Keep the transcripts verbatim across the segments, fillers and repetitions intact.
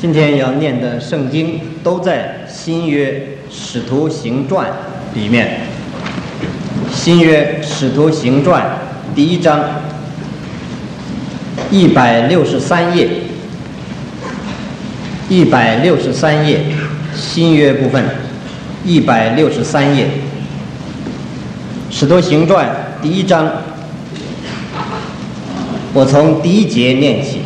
今天要念的圣经都在新约使徒行传里面。新约使徒行传第一章一百六十三页，一百六十三页，新约部分一百六十三页，使徒行传第一章，我从第一节念起。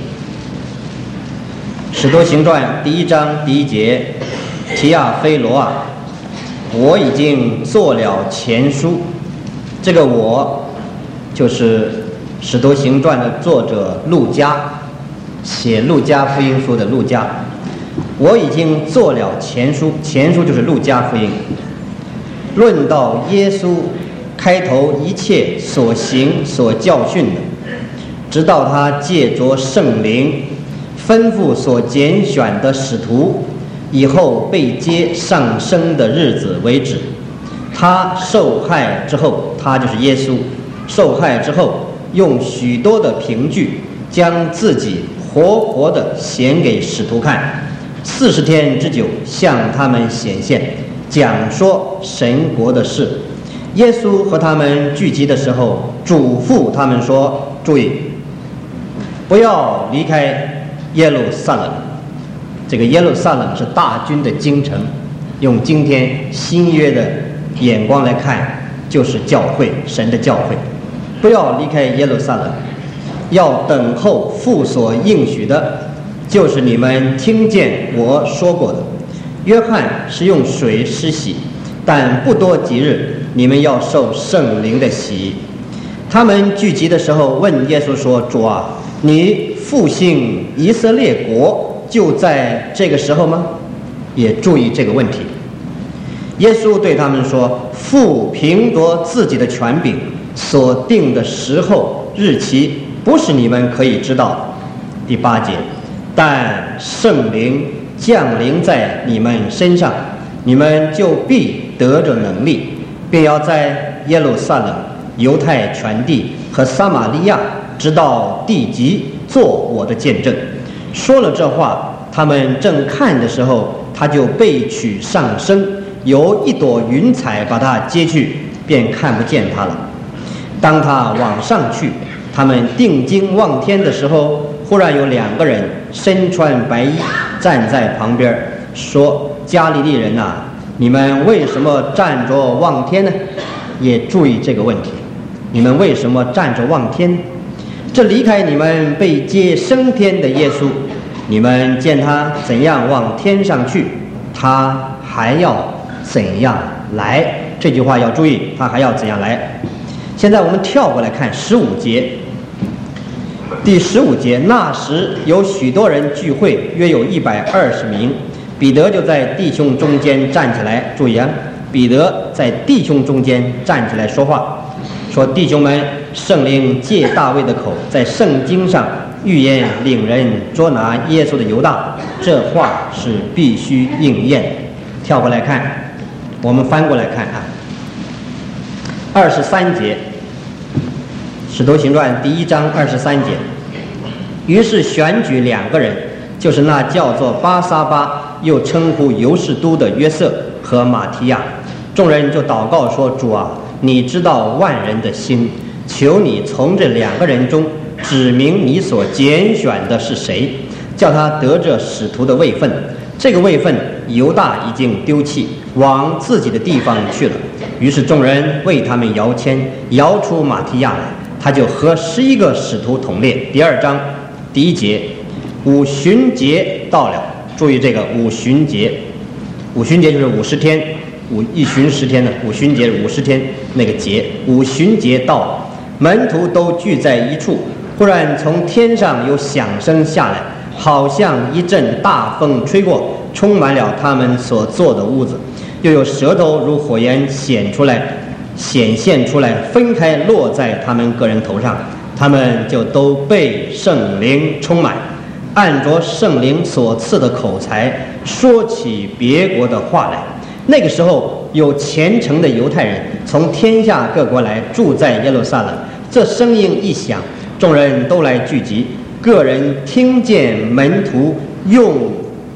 使徒行传第一章第一节，提亚非罗啊，我已经做了前书。这个我就是使徒行传的作者路加，写路加福音书的路加。我已经做了前书，前书就是路加福音，论到耶稣开头一切所行所教训的，直到他借着圣灵吩咐所拣选的使徒以后被接上升的日子为止。他受害之后，他就是耶稣受害之后，用许多的凭据将自己活活的显给使徒看，四十天之久向他们显现，讲说神国的事。耶稣和他们聚集的时候，嘱咐他们说，注意，不要离开耶路撒冷。这个耶路撒冷是大军的京城，用今天新约的眼光来看，就是教会，神的教会。不要离开耶路撒冷，要等候父所应许的，就是你们听见我说过的。约翰是用水施洗，但不多几日，你们要受圣灵的洗。他们聚集的时候问耶稣说，主啊，你复兴以色列国就在这个时候吗？也注意这个问题。耶稣对他们说，父凭着自己的权柄所定的时候日期，不是你们可以知道的。第八节，但圣灵降临在你们身上，你们就必得着能力，并要在耶路撒冷、犹太全地和撒玛利亚直到地极做我的见证。说了这话，他们正看的时候，他就被取上升，由一朵云彩把他接去，便看不见他了。当他往上去，他们定睛望天的时候，忽然有两个人身穿白衣站在旁边，说，加利利人呐、啊，你们为什么站着望天呢？也注意这个问题，你们为什么站着望天？这离开你们被接升天的耶稣，你们见他怎样往天上去，他还要怎样来？这句话要注意，他还要怎样来？现在我们跳过来看十五节。第十五节，那时有许多人聚会，约有一百二十名。彼得就在弟兄中间站起来，注意啊，彼得在弟兄中间站起来说话，说，弟兄们，圣灵借大卫的口在圣经上预言领人捉拿耶稣的犹大，这话是必须应验的。跳过来看，我们翻过来看啊，二十三节，使徒行传第一章二十三节。于是选举两个人，就是那叫做巴撒巴，又称呼犹士都的约瑟和马提亚。众人就祷告说，主啊，你知道万人的心，求你从这两个人中指明你所拣选的是谁，叫他得着使徒的位分。这个位分犹大已经丢弃，往自己的地方去了。于是众人为他们摇签，摇出马提亚来，他就和十一个使徒同列。第二章第一节，五旬节到了，注意这个五旬节，五旬节就是五十天，五一旬十天的，五旬节五十天那个节，五旬节到了，门徒都聚在一处，忽然从天上有响声下来，好像一阵大风吹过，充满了他们所坐的屋子，又有舌头如火焰显出来，显现出来，分开落在他们个人头上，他们就都被圣灵充满，按着圣灵所赐的口才说起别国的话来。那个时候有虔诚的犹太人从天下各国来住在耶路撒冷，这声音一响，众人都来聚集，个人听见门徒用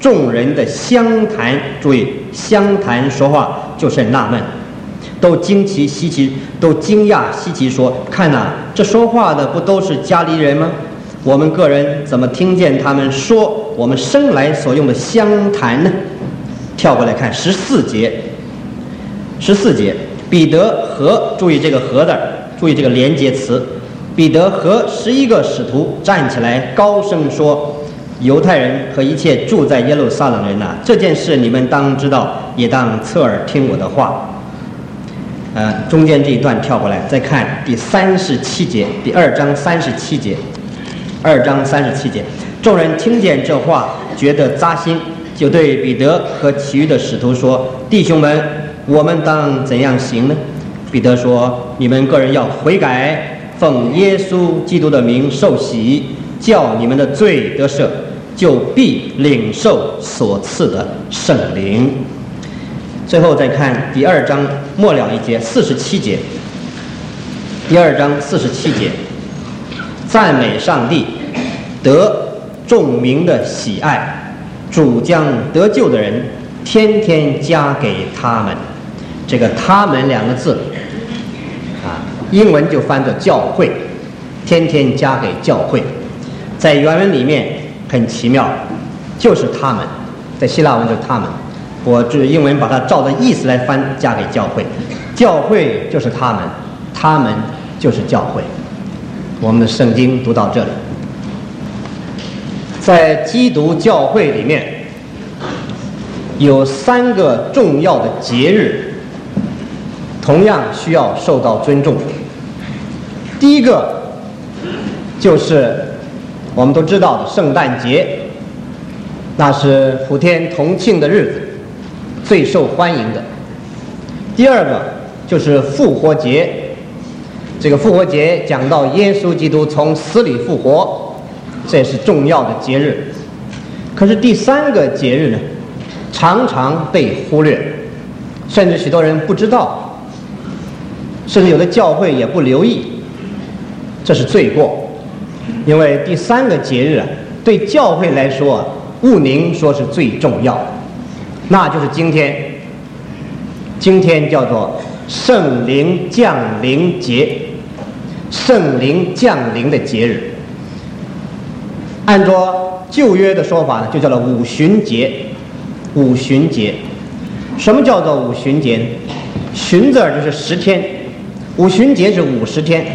众人的相谈，注意相谈说话就是纳闷，都惊奇稀奇，都惊讶稀奇说：看哪、啊，这说话的不都是加利人吗？我们个人怎么听见他们说我们生来所用的相谈呢？跳过来看十四节，十四节，彼得和，注意这个和字，注意这个连接词，彼得和十一个使徒站起来，高声说：犹太人和一切住在耶路撒冷人呐、啊，这件事你们当知道，也当侧耳听我的话。呃，中间这一段跳过来，再看第三十七节，第二章三十七节，二章三十七节，众人听见这话，觉得扎心，就对彼得和其余的使徒说：弟兄们，我们当怎样行呢？彼得说：你们个人要悔改，奉耶稣基督的名受洗，叫你们的罪得赦，就必领受所赐的圣灵。最后再看第二章末了一节，四十七节，第二章四十七节，赞美上帝，得众民的喜爱，主将得救的人天天加给他们。这个他们两个字啊，英文就翻作教会，天天加给教会。在原文里面很奇妙，就是他们，在希腊文就是他们，我这英文把它照着意思来翻，加给教会。教会就是他们，他们就是教会。我们的圣经读到这里，在基督教会里面有三个重要的节日，同样需要受到尊重。第一个就是我们都知道的圣诞节，那是普天同庆的日子，最受欢迎的。第二个就是复活节，这个复活节讲到耶稣基督从死里复活，这也是重要的节日。可是第三个节日呢，常常被忽略，甚至许多人不知道，甚至有的教会也不留意，这是罪过。因为第三个节日啊，对教会来说啊，毋宁说是最重要的，那就是今天，今天叫做圣灵降临节，圣灵降临的节日。按照旧约的说法呢，就叫做五旬节。五旬节，什么叫做五旬节呢？旬字就是十天，五旬节是五十天。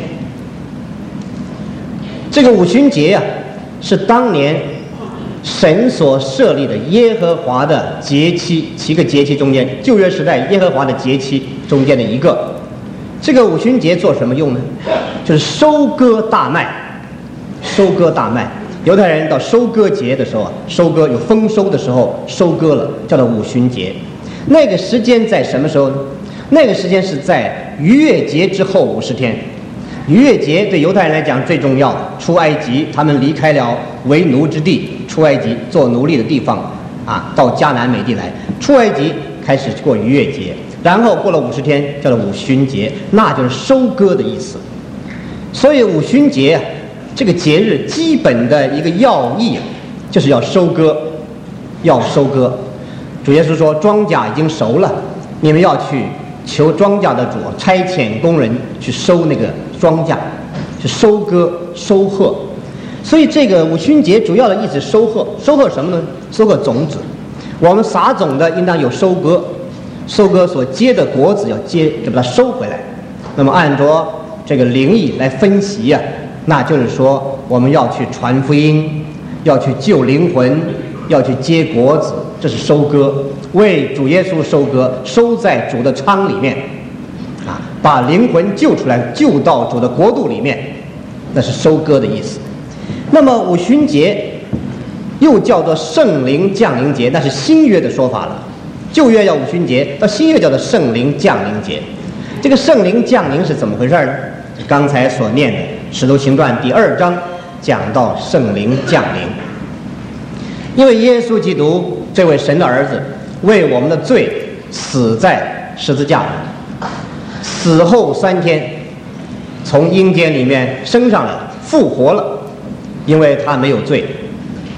这个五旬节呀、啊，是当年神所设立的耶和华的节期，七个节期中间，旧约时代耶和华的节期中间的一个。这个五旬节做什么用呢？就是收割大麦，收割大麦。犹太人到收割节的时候啊，收割有丰收的时候收割了，叫做五旬节。那个时间在什么时候呢？那个时间是在逾越节之后五十天。逾越节对犹太人来讲最重要的，出埃及，他们离开了为奴之地，出埃及做奴隶的地方啊，到迦南美地来，出埃及开始过逾越节，然后过了五十天叫做五旬节，那就是收割的意思。所以五旬节啊，这个节日基本的一个要义啊，就是要收割，要收割。主耶稣说，庄稼已经熟了，你们要去求庄稼的主差遣工人去收那个庄稼，去收割收获。所以这个五旬节主要的意思是收获，收获什么呢？收获种子。我们撒种的应当有收割，收割所结的果子要接，就把它收回来。那么按着这个灵意来分析啊，那就是说我们要去传福音，要去救灵魂，要去结果子，这是收割，为主耶稣收割，收在主的仓里面啊，把灵魂救出来，救到主的国度里面，那是收割的意思。那么五旬节又叫做圣灵降临节，那是新约的说法了。旧约叫五旬节，到新约叫做圣灵降临节。这个圣灵降临是怎么回事呢？刚才所念的《使徒行传》第二章讲到圣灵降临，因为耶稣基督这位神的儿子为我们的罪死在十字架上，死后三天从阴间里面升上来，复活了，因为他没有罪。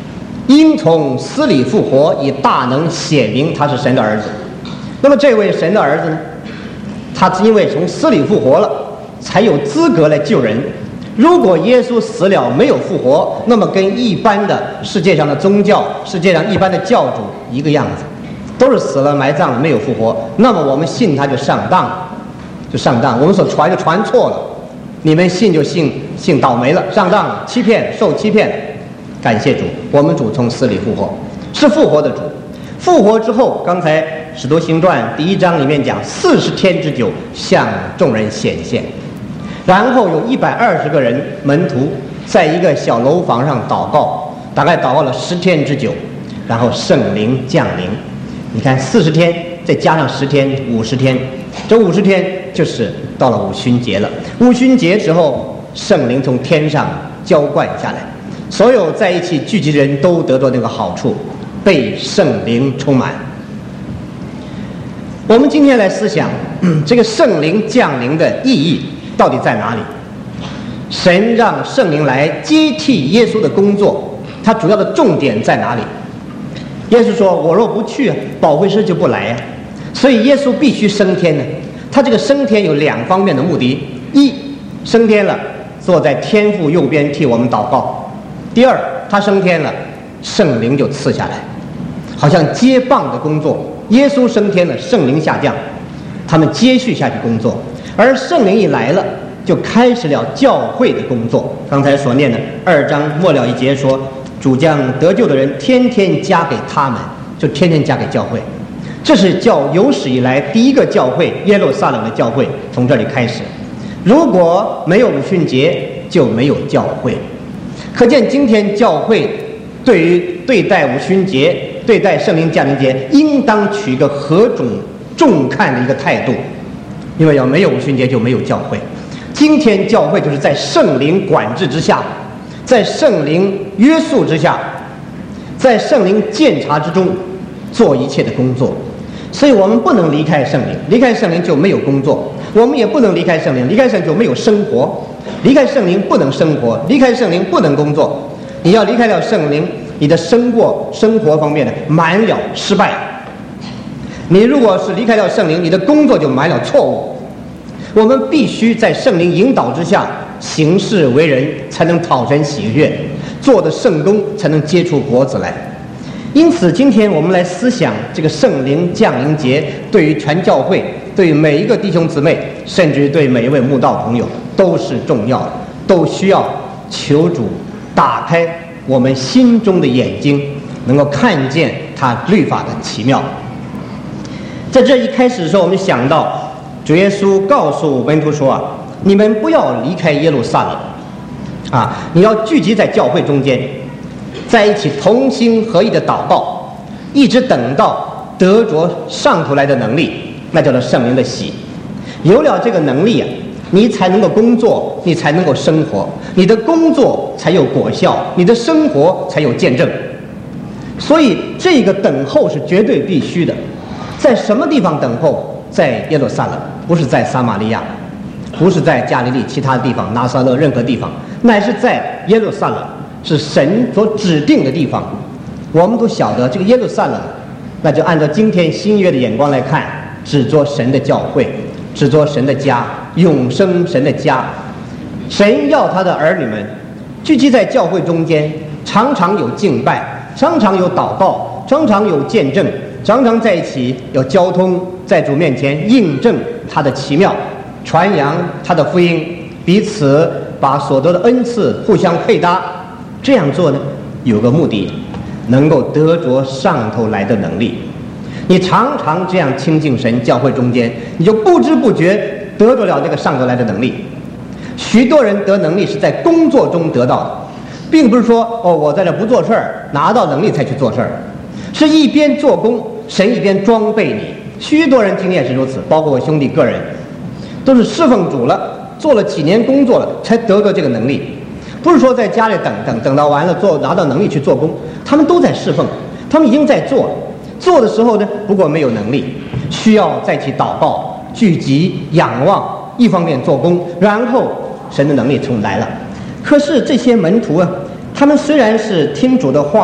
应从死里复活，以大能显明他是神的儿子。那么这位神的儿子呢，他因为从死里复活了，才有资格来救人。如果耶稣死了没有复活，那么跟一般的世界上的宗教、世界上一般的教主一个样子，都是死了埋葬了没有复活，那么我们信他就上当了，就上当，我们所传就传错了，你们信就信信倒霉了，上当了，欺骗，受欺骗。感谢主，我们主从死里复活，是复活的主。复活之后，刚才《使徒行传》第一章里面讲，四十天之久向众人显现，然后有一百二十个人门徒在一个小楼房上祷告，大概祷告了十天之久，然后圣灵降临。你看四十天再加上十天，五十天，这五十天就是到了五旬节了。五旬节之后，圣灵从天上浇灌下来，所有在一起聚集的人都得到那个好处，被圣灵充满。我们今天来思想这个圣灵降临的意义到底在哪里？神让圣灵来接替耶稣的工作，它主要的重点在哪里？耶稣说，我若不去，保惠师就不来呀。所以耶稣必须升天呢。他这个升天有两方面的目的：一，升天了，坐在天父右边替我们祷告；第二，他升天了，圣灵就赐下来，好像接棒的工作。耶稣升天了，圣灵下降，他们接续下去工作。而圣灵一来了，就开始了教会的工作。刚才所念的二章末了一节说，主将得救的人天天加给他们，就天天加给教会。这是教有史以来第一个教会，耶路撒冷的教会从这里开始。如果没有五旬节，就没有教会。可见今天教会对于对待五旬节、对待圣灵降临节，应当取一个何种重看的一个态度，因为要没有五旬节，就没有教会。今天教会就是在圣灵管制之下，在圣灵约束之下，在圣灵监察之中做一切的工作。所以我们不能离开圣灵，离开圣灵就没有工作；我们也不能离开圣灵，离开圣灵就没有生活。离开圣灵不能生活，离开圣灵不能工作。你要离开了圣灵，你的生活生活方面的满了失败。你如果是离开了圣灵，你的工作就满了错误。我们必须在圣灵引导之下行事为人，才能讨神喜悦，做的圣工才能结出果子来。因此今天我们来思想这个圣灵降临节，对于全教会，对于每一个弟兄姊妹，甚至对每一位慕道朋友都是重要的，都需要求主打开我们心中的眼睛，能够看见他律法的奇妙。在这一开始的时候，我们想到主耶稣告诉门徒说啊，你们不要离开耶路撒冷啊，你要聚集在教会中间，在一起同心合意的祷告，一直等到得着上头来的能力，那叫做圣灵的喜。有了这个能力啊，你才能够工作，你才能够生活，你的工作才有果效，你的生活才有见证。所以这个等候是绝对必须的。在什么地方等候？在耶路撒冷，不是在撒玛利亚，不是在加利利其他地方，拿撒勒任何地方，乃是在耶路撒冷，是神所指定的地方。我们都晓得这个耶路撒冷，那就按照今天新约的眼光来看，只做神的教会，只做神的家，永生神的家。神要他的儿女们聚集在教会中间，常常有敬拜，常常有祷告，常常有见证，常常在一起有交通，在主面前印证他的奇妙，传扬他的福音，彼此把所得的恩赐互相配搭。这样做呢，有个目的，能够得着上头来的能力。你常常这样亲近神，教会中间，你就不知不觉得着了这个上头来的能力。许多人得能力是在工作中得到的，并不是说哦，我在这不做事儿，拿到能力才去做事儿，是一边做工，神一边装备你。许多人经验是如此，包括我兄弟个人，都是侍奉主了，做了几年工作了，才得到这个能力。不是说在家里等等等到完了做拿到能力去做工，他们都在侍奉，他们已经在做，做的时候呢，不过没有能力，需要再去祷告、聚集、仰望，一方面做工，然后神的能力从来了。可是这些门徒啊，他们虽然是听主的话，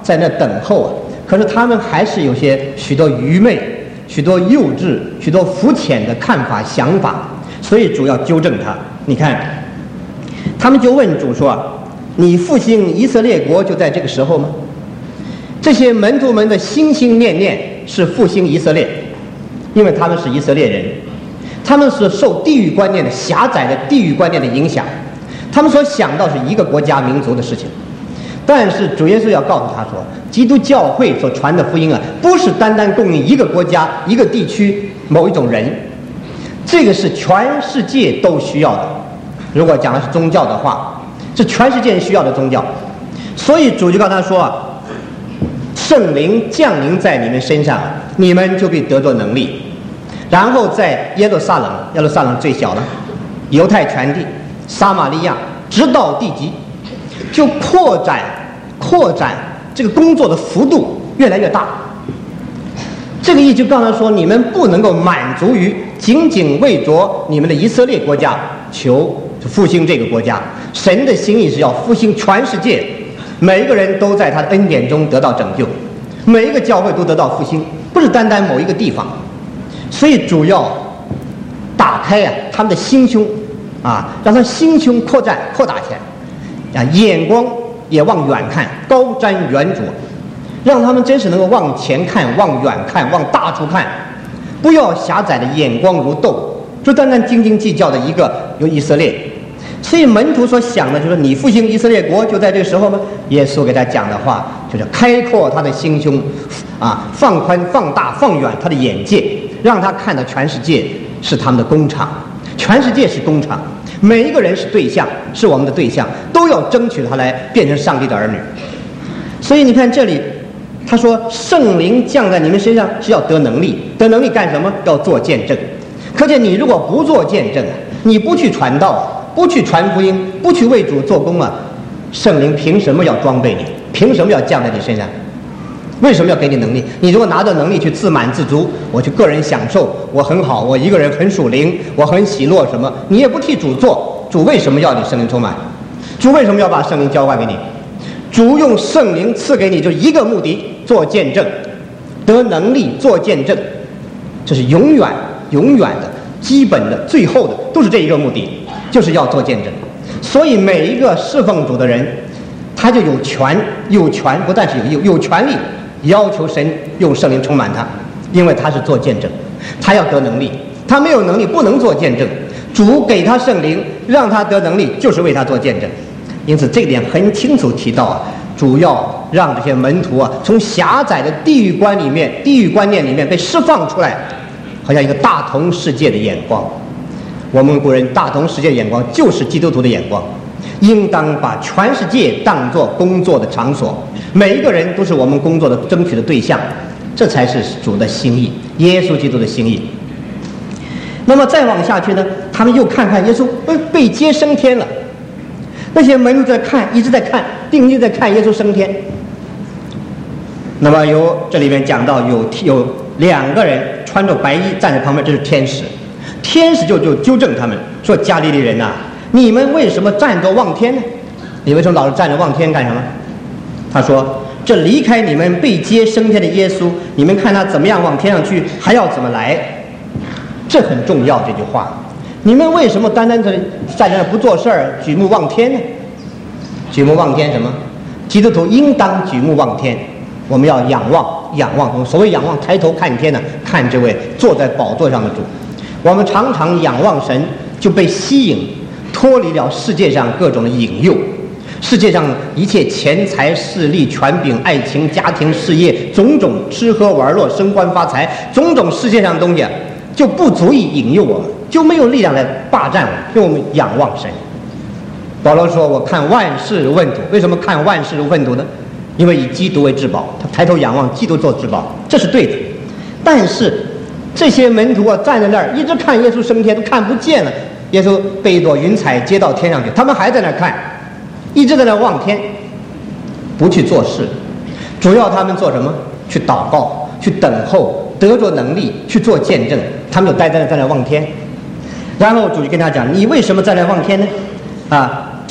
在那等候啊。可是他们还是有些许多愚昧、许多幼稚、许多肤浅的看法、想法，所以主要纠正他。你看，他们就问主说：“你复兴以色列国就在这个时候吗？”这些门徒们的心心念念是复兴以色列，因为他们是以色列人，他们是受地域观念的狭窄的地域观念的影响，他们所想到是一个国家民族的事情。但是主耶稣要告诉他说，基督教会所传的福音啊，不是单单供应一个国家、一个地区某一种人，这个是全世界都需要的。如果讲的是宗教的话，是全世界人需要的宗教。所以主就告诉他说啊，圣灵降临在你们身上，你们就必得着能力。然后在耶路撒冷，耶路撒冷最小了，犹太全地、撒玛利亚，直到地极，就扩展扩展这个工作的幅度越来越大。这个意就告诉他说，你们不能够满足于仅仅为着你们的以色列国家求复兴这个国家，神的心意是要复兴全世界，每一个人都在他的恩典中得到拯救，每一个教会都得到复兴，不是单单某一个地方。所以主要打开啊他们的心胸啊，让他心胸扩展扩大起来啊，眼光也往远看，高瞻远瞩，让他们真是能够往前看、往远看、往大处看，不要狭窄的眼光如豆，就单单斤斤计较的一个有以色列。所以门徒所想的就是你复兴以色列国就在这个时候吗？耶稣给他讲的话就是开阔他的心胸啊，放宽、放大、放远他的眼界，让他看到全世界是他们的工厂，全世界是工厂，每一个人是对象，是我们的对象，都要争取他来变成上帝的儿女。所以你看这里他说圣灵降在你们身上是要得能力，得能力干什么？要做见证。可见你如果不做见证，你不去传道，不去传福音，不去为主做工啊，圣灵凭什么要装备你？凭什么要降在你身上？为什么要给你能力？你如果拿着能力去自满自足，我去个人享受，我很好，我一个人很属灵，我很喜乐什么，你也不替主做，主为什么要你圣灵充满？主为什么要把圣灵交换给你？主用圣灵赐给你就一个目的，做见证，得能力做见证，这是永远永远的基本的最后的都是这一个目的，就是要做见证。所以每一个侍奉主的人，他就有权有权不但是有有权利要求神用圣灵充满他，因为他是做见证，他要得能力，他没有能力不能做见证，主给他圣灵让他得能力，就是为他做见证。因此这点很清楚提到啊，主要让这些门徒啊从狭窄的地域观里面地域观念里面被释放出来，好像一个大同世界的眼光。我们古人大同世界的眼光就是基督徒的眼光，应当把全世界当作工作的场所，每一个人都是我们工作的争取的对象，这才是主的心意，耶稣基督的心意。那么再往下去呢，他们又看看耶稣被接升天了，那些门徒在看，一直在看，定睛在看耶稣升天。那么有这里面讲到有有两个人穿着白衣站在旁边，这是天使。天使就就纠正他们说：“加利利人呐、啊，你们为什么站着望天呢？你为什么老是站着望天干什么？”他说：“这离开你们被接升天的耶稣，你们看他怎么样往天上去，还要怎么来？这很重要。这句话，你们为什么单单的站在那不做事儿，举目望天呢？举目望天什么？基督徒应当举目望天，我们要仰望，仰望。所谓仰望，抬头看天呢，看这位坐在宝座上的主。我们常常仰望神，就被吸引，脱离了世界上各种的引诱，世界上一切钱财势力权柄爱情家庭事业种种吃喝玩乐升官发财种种世界上的东西就不足以引诱我们，就没有力量来霸占我们，因为我们仰望神。保罗说：“我看万事如粪土。”为什么看万事如粪土呢？因为以基督为至宝，他抬头仰望基督做至宝，这是对的。但是这些门徒啊，站在那儿一直看耶稣升天，都看不见了。耶稣被一朵云彩接到天上去，他们还在那儿看，一直在那儿望天，不去做事。主要他们做什么？去祷告，去等候，得着能力，去做见证。他们就待在那，在那望天。然后主就跟他讲：“你为什么在那望天呢？啊，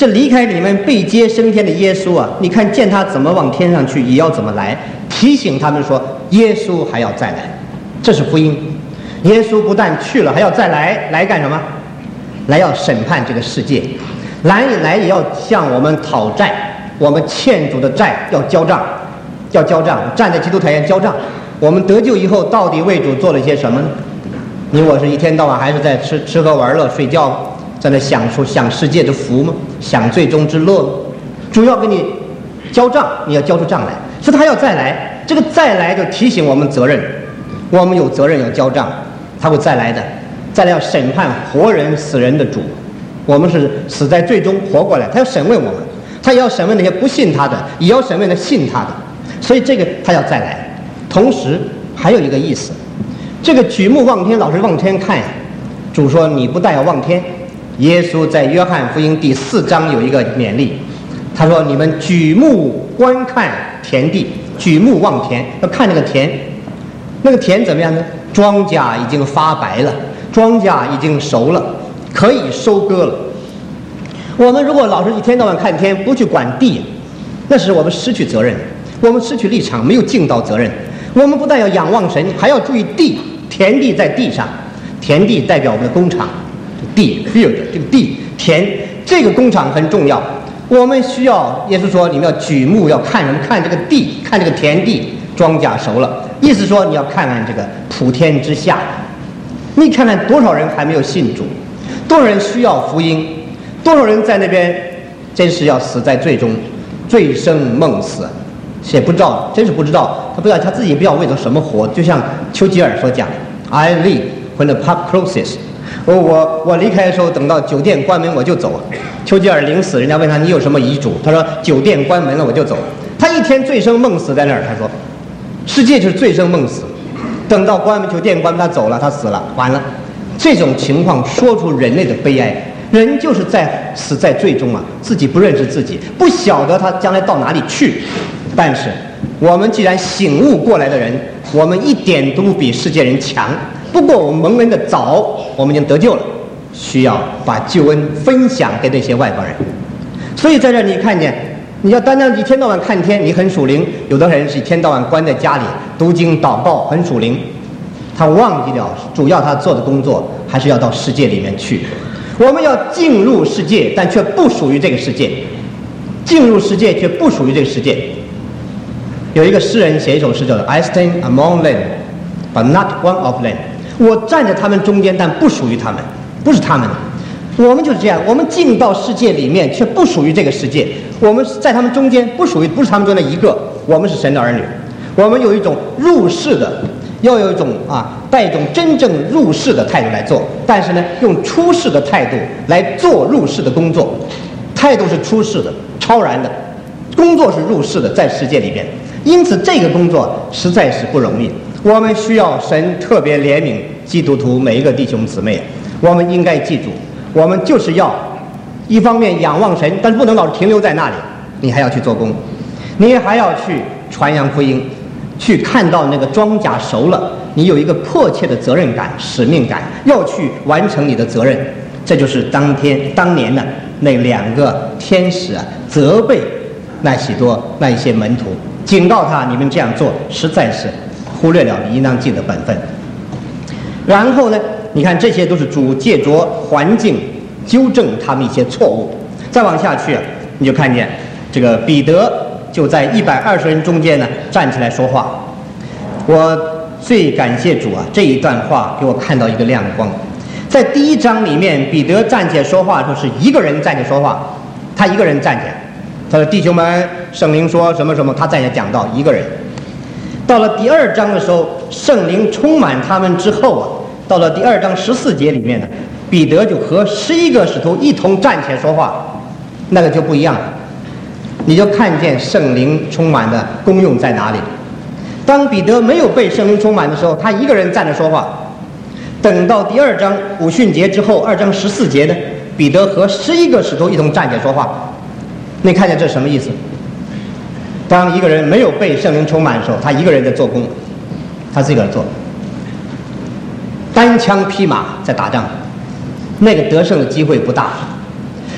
这离开你们被接升天的耶稣啊，你看见他怎么往天上去，也要怎么来，提醒他们说耶稣还要再来，这是福音。耶稣不但去了，还要再来，来干什么？来要审判这个世界，来来也要向我们讨债，我们欠主的债要交账，要交账，站在基督台前交账。我们得救以后到底为主做了些什么呢？你我是一天到晚还是在吃吃喝玩乐睡觉，在那享受享世界之福吗？享最终之乐吗？主要给你交账，你要交出账来，所以他要再来，这个再来就提醒我们责任，我们有责任要交账，他会再来的，再来要审判活人死人的主。我们是死在最终活过来，他要审问我们，他也要审问那些不信他的，也要审问那信他的，所以这个他要再来。同时还有一个意思，这个举目望天，老是往天看呀。主说你不但要望天，耶稣在约翰福音第四章有一个勉励，他说你们举目观看田地，举目望田，要看那个田，那个田怎么样呢？庄稼已经发白了，庄稼已经熟了，可以收割了。我们如果老是一天到晚看天，不去管地，那是我们失去责任，我们失去立场，没有尽到责任。我们不但要仰望神，还要注意地，田地在地上，田地代表我们的工厂，地 field 这个地田，这个工厂很重要。我们需要，耶稣说你们要举目要看什么？看这个地，看这个田地，庄稼熟了。意思说你要看看这个普天之下，你看看多少人还没有信主，多少人需要福音，多少人在那边真是要死在罪中，醉生梦死。也不知道，真是不知道，他不知道他自己不知道为了什么活。就像丘吉尔所讲 ，I leave when the pub closes。我我我离开的时候，等到酒店关门我就走。丘吉尔临死，人家问他你有什么遗嘱，他说酒店关门了我就走。他一天醉生梦死在那儿，他说，世界就是醉生梦死，等到关门酒店关门他走了，他死了，完了。这种情况说出人类的悲哀。人就是在死在罪中啊，自己不认识自己，不晓得他将来到哪里去。但是我们既然醒悟过来的人，我们一点都不比世界人强，不过我们蒙恩的早，我们已经得救了，需要把救恩分享给那些外邦人。所以在这儿你看见，你要单单一天到晚看天，你很属灵；有的人是一天到晚关在家里读经祷告，很属灵，他忘记了主要他做的工作还是要到世界里面去。我们要进入世界，但却不属于这个世界；进入世界却不属于这个世界。有一个诗人写一首诗叫做 I stand among them, but not one of them。 我站在他们中间，但不属于他们，不是他们。我们就是这样，我们进到世界里面，却不属于这个世界。我们在他们中间，不属于，不是他们中的一个。我们是神的儿女，我们有一种入世的，要有一种啊，带一种真正入世的态度来做。但是呢，用出世的态度来做入世的工作，态度是出世的、超然的，工作是入世的，在世界里边。因此这个工作实在是不容易，我们需要神特别怜悯基督徒每一个弟兄姊妹。我们应该记住，我们就是要一方面仰望神，但是不能老是停留在那里，你还要去做工，你还要去传扬福音，去看到那个庄稼熟了，你有一个迫切的责任感、使命感，要去完成你的责任。这就是当天当年的那两个天使啊，责备那许多那一些门徒，警告他，你们这样做实在是忽略了你应当尽的本分。然后呢，你看这些都是主借着环境纠正他们一些错误。再往下去啊，你就看见这个彼得就在一百二十人中间呢站起来说话。我最感谢主啊，这一段话给我看到一个亮光。在第一章里面，彼得站起来说话的时候是一个人站起来说话，他一个人站起来，他说弟兄们，圣灵说什么什么，他站起来讲到一个人。到了第二章的时候，圣灵充满他们之后啊，到了第二章十四节里面呢，彼得就和十一个使徒一同站起来说话，那个就不一样了。你就看见圣灵充满的功用在哪里。当彼得没有被圣灵充满的时候，他一个人站着说话。等到第二章五旬节之后，二章十四节呢，彼得和十一个使徒一同站起来说话。你看见这什么意思？当一个人没有被圣灵充满的时候，他一个人在做工，他自己个人做，单枪匹马在打仗，那个得胜的机会不大。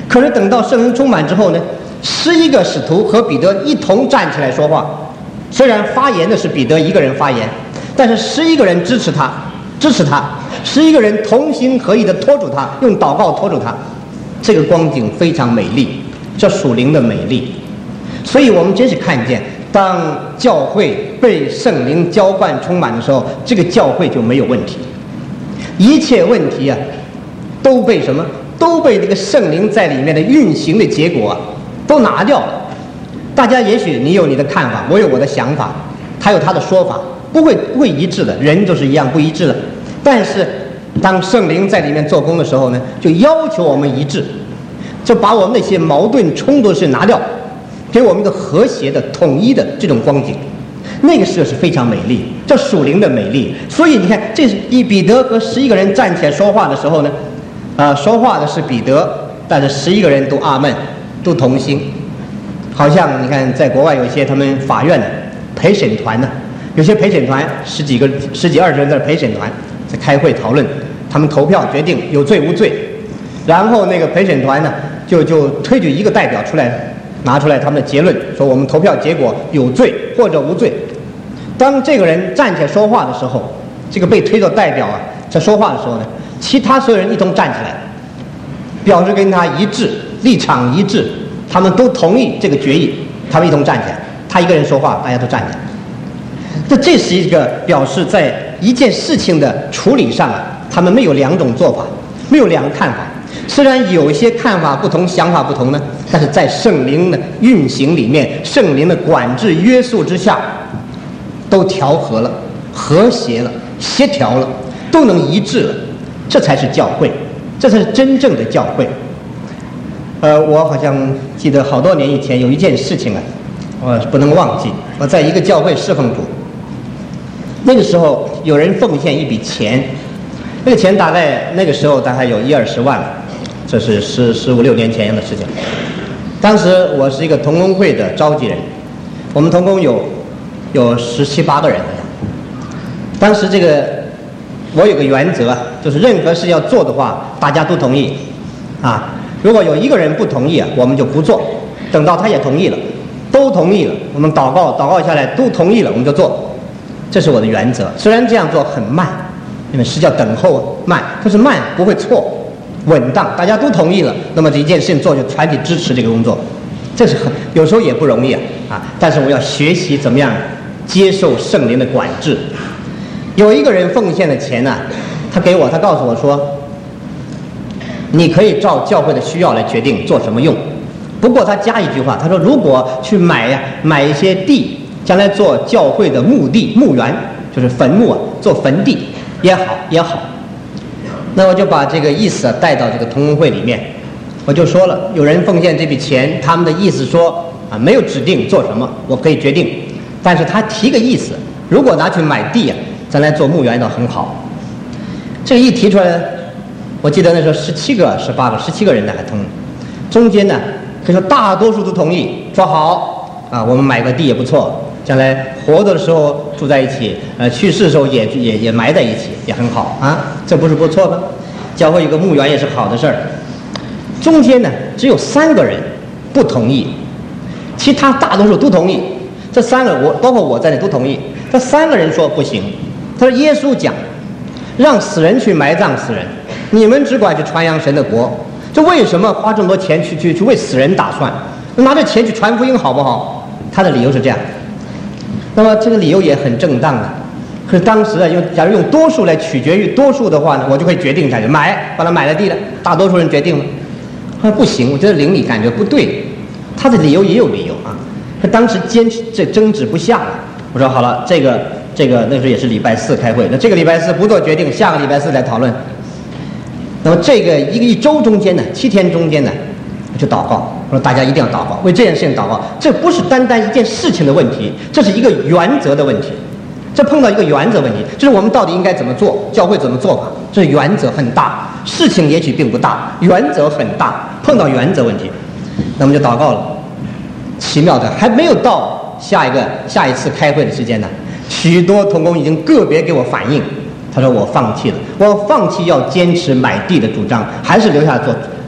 可是等到圣灵充满之后呢，十一个使徒和彼得一同站起来说话，虽然发言的是彼得一个人发言，但是十一个人支持他，支持他，十一个人同心合意地拖住他，用祷告拖住他。这个光景非常美丽，这属灵的美丽。所以我们真是看见，当教会被圣灵浇灌充满的时候，这个教会就没有问题。一切问题啊，都被什么？都被这个圣灵在里面的运行的结果、啊、都拿掉了。大家也许你有你的看法，我有我的想法，他有他的说法，不会不会一致的，人就是一样不一致的。但是当圣灵在里面做工的时候呢，就要求我们一致，就把我们那些矛盾冲突的事拿掉，给我们一个和谐的统一的这种光景。那个事是非常美丽，叫属灵的美丽。所以你看，这是以彼得和十一个人站起来说话的时候呢，呃，说话的是彼得，但是十一个人都阿们，都同心。好像你看，在国外有一些他们法院的陪审团呢，有些陪审团十几个、十几二十人的陪审团在开会讨论，他们投票决定有罪无罪，然后那个陪审团呢就就推举一个代表出来，拿出来他们的结论，说我们投票结果有罪或者无罪。当这个人站起来说话的时候，这个被推到代表啊在说话的时候呢，其他所有人一同站起来，表示跟他一致，立场一致，他们都同意这个决议，他们一同站起来。他一个人说话，大家都站起来。这这是一个表示在一件事情的处理上啊，他们没有两种做法，没有两个看法。虽然有一些看法不同，想法不同呢，但是在圣灵的运行里面，圣灵的管制约束之下，都调和了，和谐了，协调了，都能一致了。这才是教会，这才是真正的教会。呃，我好像记得好多年以前有一件事情啊，我不能忘记。我在一个教会侍奉主，那个时候有人奉献一笔钱，那个钱大概那个时候大概有一二十万了，这是十十五六年前的事情。当时我是一个同工会的召集人，我们同工有有十七八个人。当时这个我有个原则，就是任何事要做的话，大家都同意啊。如果有一个人不同意啊，我们就不做。等到他也同意了，都同意了，我们祷告祷告下来都同意了，我们就做。这是我的原则。虽然这样做很慢，因为是叫等候慢，可是慢不会错，稳当，大家都同意了，那么这一件事情做就全体支持这个工作。这是很有时候也不容易啊啊！但是我要学习怎么样接受圣灵的管制。有一个人奉献的钱呢、啊，他给我，他告诉我说，你可以照教会的需要来决定做什么用。不过他加一句话，他说如果去买呀、啊、买一些地，将来做教会的墓地墓园，就是坟墓啊，做坟地也好也好。那我就把这个意思啊带到这个同工会里面，我就说了，有人奉献这笔钱，他们的意思说啊没有指定做什么，我可以决定，但是他提个意思，如果拿去买地啊，咱来做墓园倒很好。这个一提出来，我记得那时候十七个、十八个、十七个人呢还同，中间呢可以说大多数都同意，说好啊，我们买个地也不错，将来活着的时候住在一起，呃，去世的时候也也也埋在一起，也很好啊，这不是不错吗？教会有个墓园也是好的事儿。中间呢只有三个人不同意，其他大多数都同意。这三个我包括我在内都同意，这三个人说不行。他说耶稣讲，让死人去埋葬死人，你们只管去传扬神的国。这为什么花这么多钱去去去为死人打算？拿着钱去传福音好不好？他的理由是这样。那么这个理由也很正当的。可是当时啊，用假如用多数来取决于多数的话呢，我就会决定下去买，把它买了地了。大多数人决定了，他说不行，我觉得邻里感觉不对。他的理由也有理由啊。他当时坚持这争执不下了。我说好了，这个这个那时候也是礼拜四开会，那这个礼拜四不做决定，下个礼拜四来讨论。那么这个一个一周中间呢，七天中间呢，我就祷告，我说大家一定要祷告，为这件事情祷告。这不是单单一件事情的问题，这是一个原则的问题。这碰到一个原则问题，就是我们到底应该怎么做，教会怎么做法，这是原则很大，事情也许并不大，原则很大，碰到原则问题，那么就祷告了。奇妙的，还没有到下一个下一次开会的时间呢，许多同工已经个别给我反映，他说我放弃了，我放弃要坚持买地的主张，还是留下做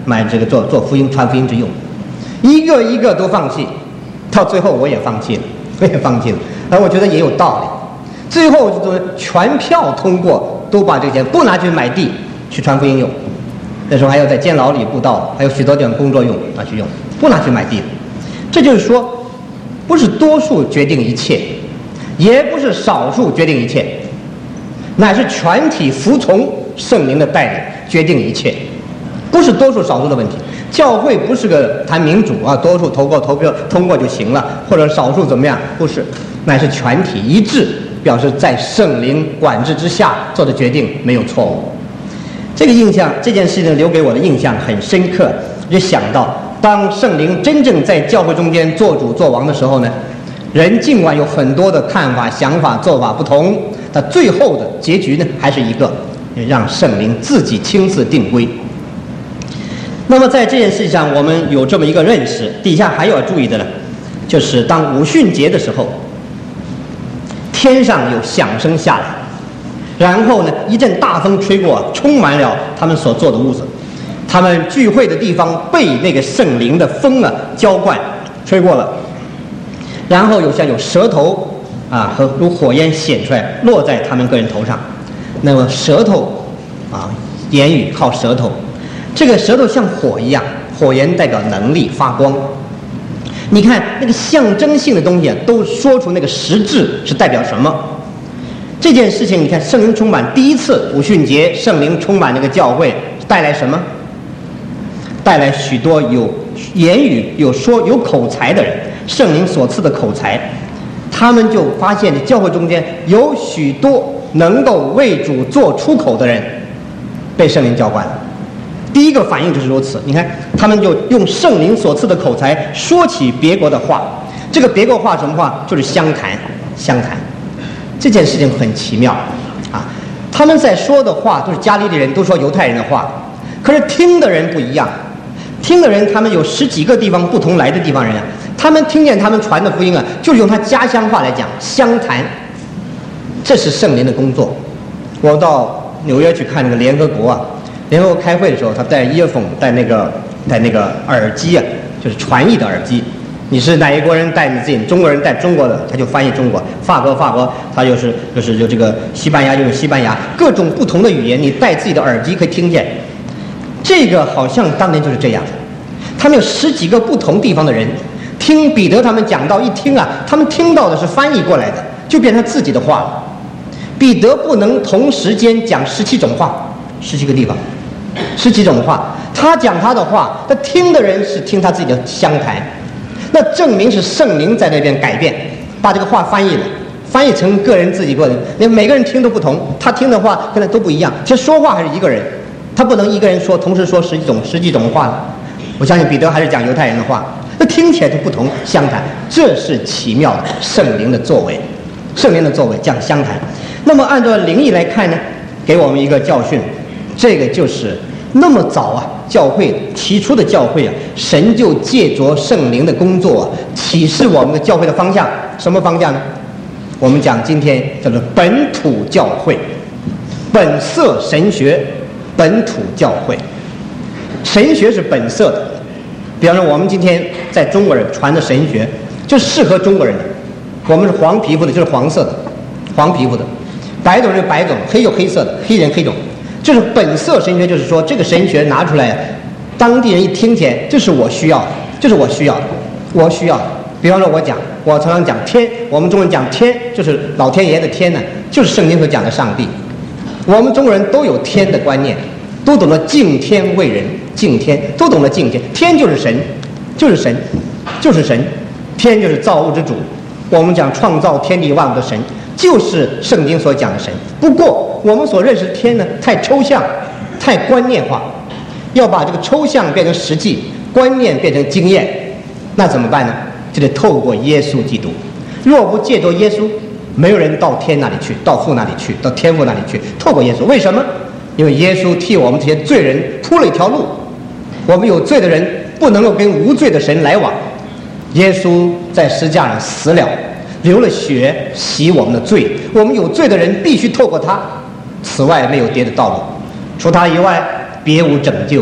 买这个做做福音传福音之用，一个一个都放弃，到最后我也放弃了，我也放弃了。而我觉得也有道理，最后就是全票通过，都把这个钱不拿去买地去传福音用，那时候还要在监牢里布道，还有许多地方工作用拿去用，不拿去买地。这就是说，不是多数决定一切，也不是少数决定一切，乃是全体服从圣灵的带领决定一切，不是多数少数的问题。教会不是个谈民主啊，多数投过投票通过就行了，或者少数怎么样，不是，乃是全体一致，表示在圣灵管制之下做的决定没有错误。这个印象，这件事情留给我的印象很深刻，我就想到，当圣灵真正在教会中间做主做王的时候呢，人尽管有很多的看法、想法、做法不同，但最后的结局呢，还是一个，让圣灵自己亲自定规。那么在这件事情上，我们有这么一个认识，底下还有要注意的呢，就是当五旬节的时候，天上有响声下来，然后呢，一阵大风吹过，充满了他们所坐的屋子，他们聚会的地方被那个圣灵的风啊浇灌，吹过了，然后有像有舌头啊和如火焰显出来，落在他们个人头上。那么舌头啊，言语靠舌头。这个舌头像火一样，火焰代表能力发光。你看那个象征性的东西啊，都说出那个实质是代表什么。这件事情，你看圣灵充满，第一次五旬节，圣灵充满那个教会，带来什么？带来许多有言语、有说、有口才的人，圣灵所赐的口才，他们就发现教会中间有许多能够为主做出口的人，被圣灵浇灌了。第一个反应就是如此，你看他们就用圣灵所赐的口才说起别国的话，这个别国话什么话？就是相谈，相谈。这件事情很奇妙啊！他们在说的话都是加利利人，都说犹太人的话，可是听的人不一样。听的人，他们有十几个地方不同来的地方人啊，他们听见他们传的福音啊，就是用他家乡话来讲，相谈。这是圣灵的工作。我到纽约去看那个联合国啊。联合国开会的时候，他戴 earphone， 戴那个戴那个耳机啊，就是传译的耳机。你是哪一国人戴你自己，中国人戴中国的，他就翻译中国；法国法国，他就是就是就这个西班牙就是西班牙，各种不同的语言，你戴自己的耳机可以听见。这个好像当年就是这样，他们有十几个不同地方的人听彼得他们讲到，一听啊，他们听到的是翻译过来的，就变成自己的话了。彼得不能同时间讲十七种话，十七个地方。十几种话，他讲他的话，他听的人是听他自己的相谈，那证明是圣灵在那边改变，把这个话翻译了，翻译成个人自己个人，连每个人听都不同，他听的话跟他都不一样。其实说话还是一个人，他不能一个人说同时说十几种十几种话。我相信彼得还是讲犹太人的话，那听起来就不同相谈，这是奇妙的圣灵的作为，圣灵的作为讲相谈。那么按照灵意来看呢，给我们一个教训。这个就是那么早啊，教会起初的教会啊，神就借着圣灵的工作啊，启示我们的教会的方向。什么方向呢？我们讲今天叫做本土教会，本色神学，本土教会。神学是本色的，比方说我们今天在中国人传的神学，就适合中国人的。我们是黄皮肤的，就是黄色的，黄皮肤的；白种人白种，黑就黑色的，黑人黑种。这是本色神学，就是说这个神学拿出来，当地人一听见，这是我需要的，这是我需要的，我需要的。比方说我讲，我常常讲天，我们中国人讲天，就是老天爷的天呢，就是圣经所讲的上帝。我们中国人都有天的观念，都懂得敬天为人，敬天，都懂得敬天。天就是神，就是神，就是神，天就是造物之主。我们讲创造天地万物的神，就是圣经所讲的神。不过我们所认识的天呢，太抽象，太观念化，要把这个抽象变成实际，观念变成经验，那怎么办呢？就得透过耶稣基督。若不借着耶稣，没有人到天那里去，到父那里去，到天父那里去。透过耶稣，为什么？因为耶稣替我们这些罪人铺了一条路，我们有罪的人不能够跟无罪的神来往。耶稣在十字架上死了，流了血洗我们的罪，我们有罪的人必须透过他，此外没有别的道路，除他以外别无拯救。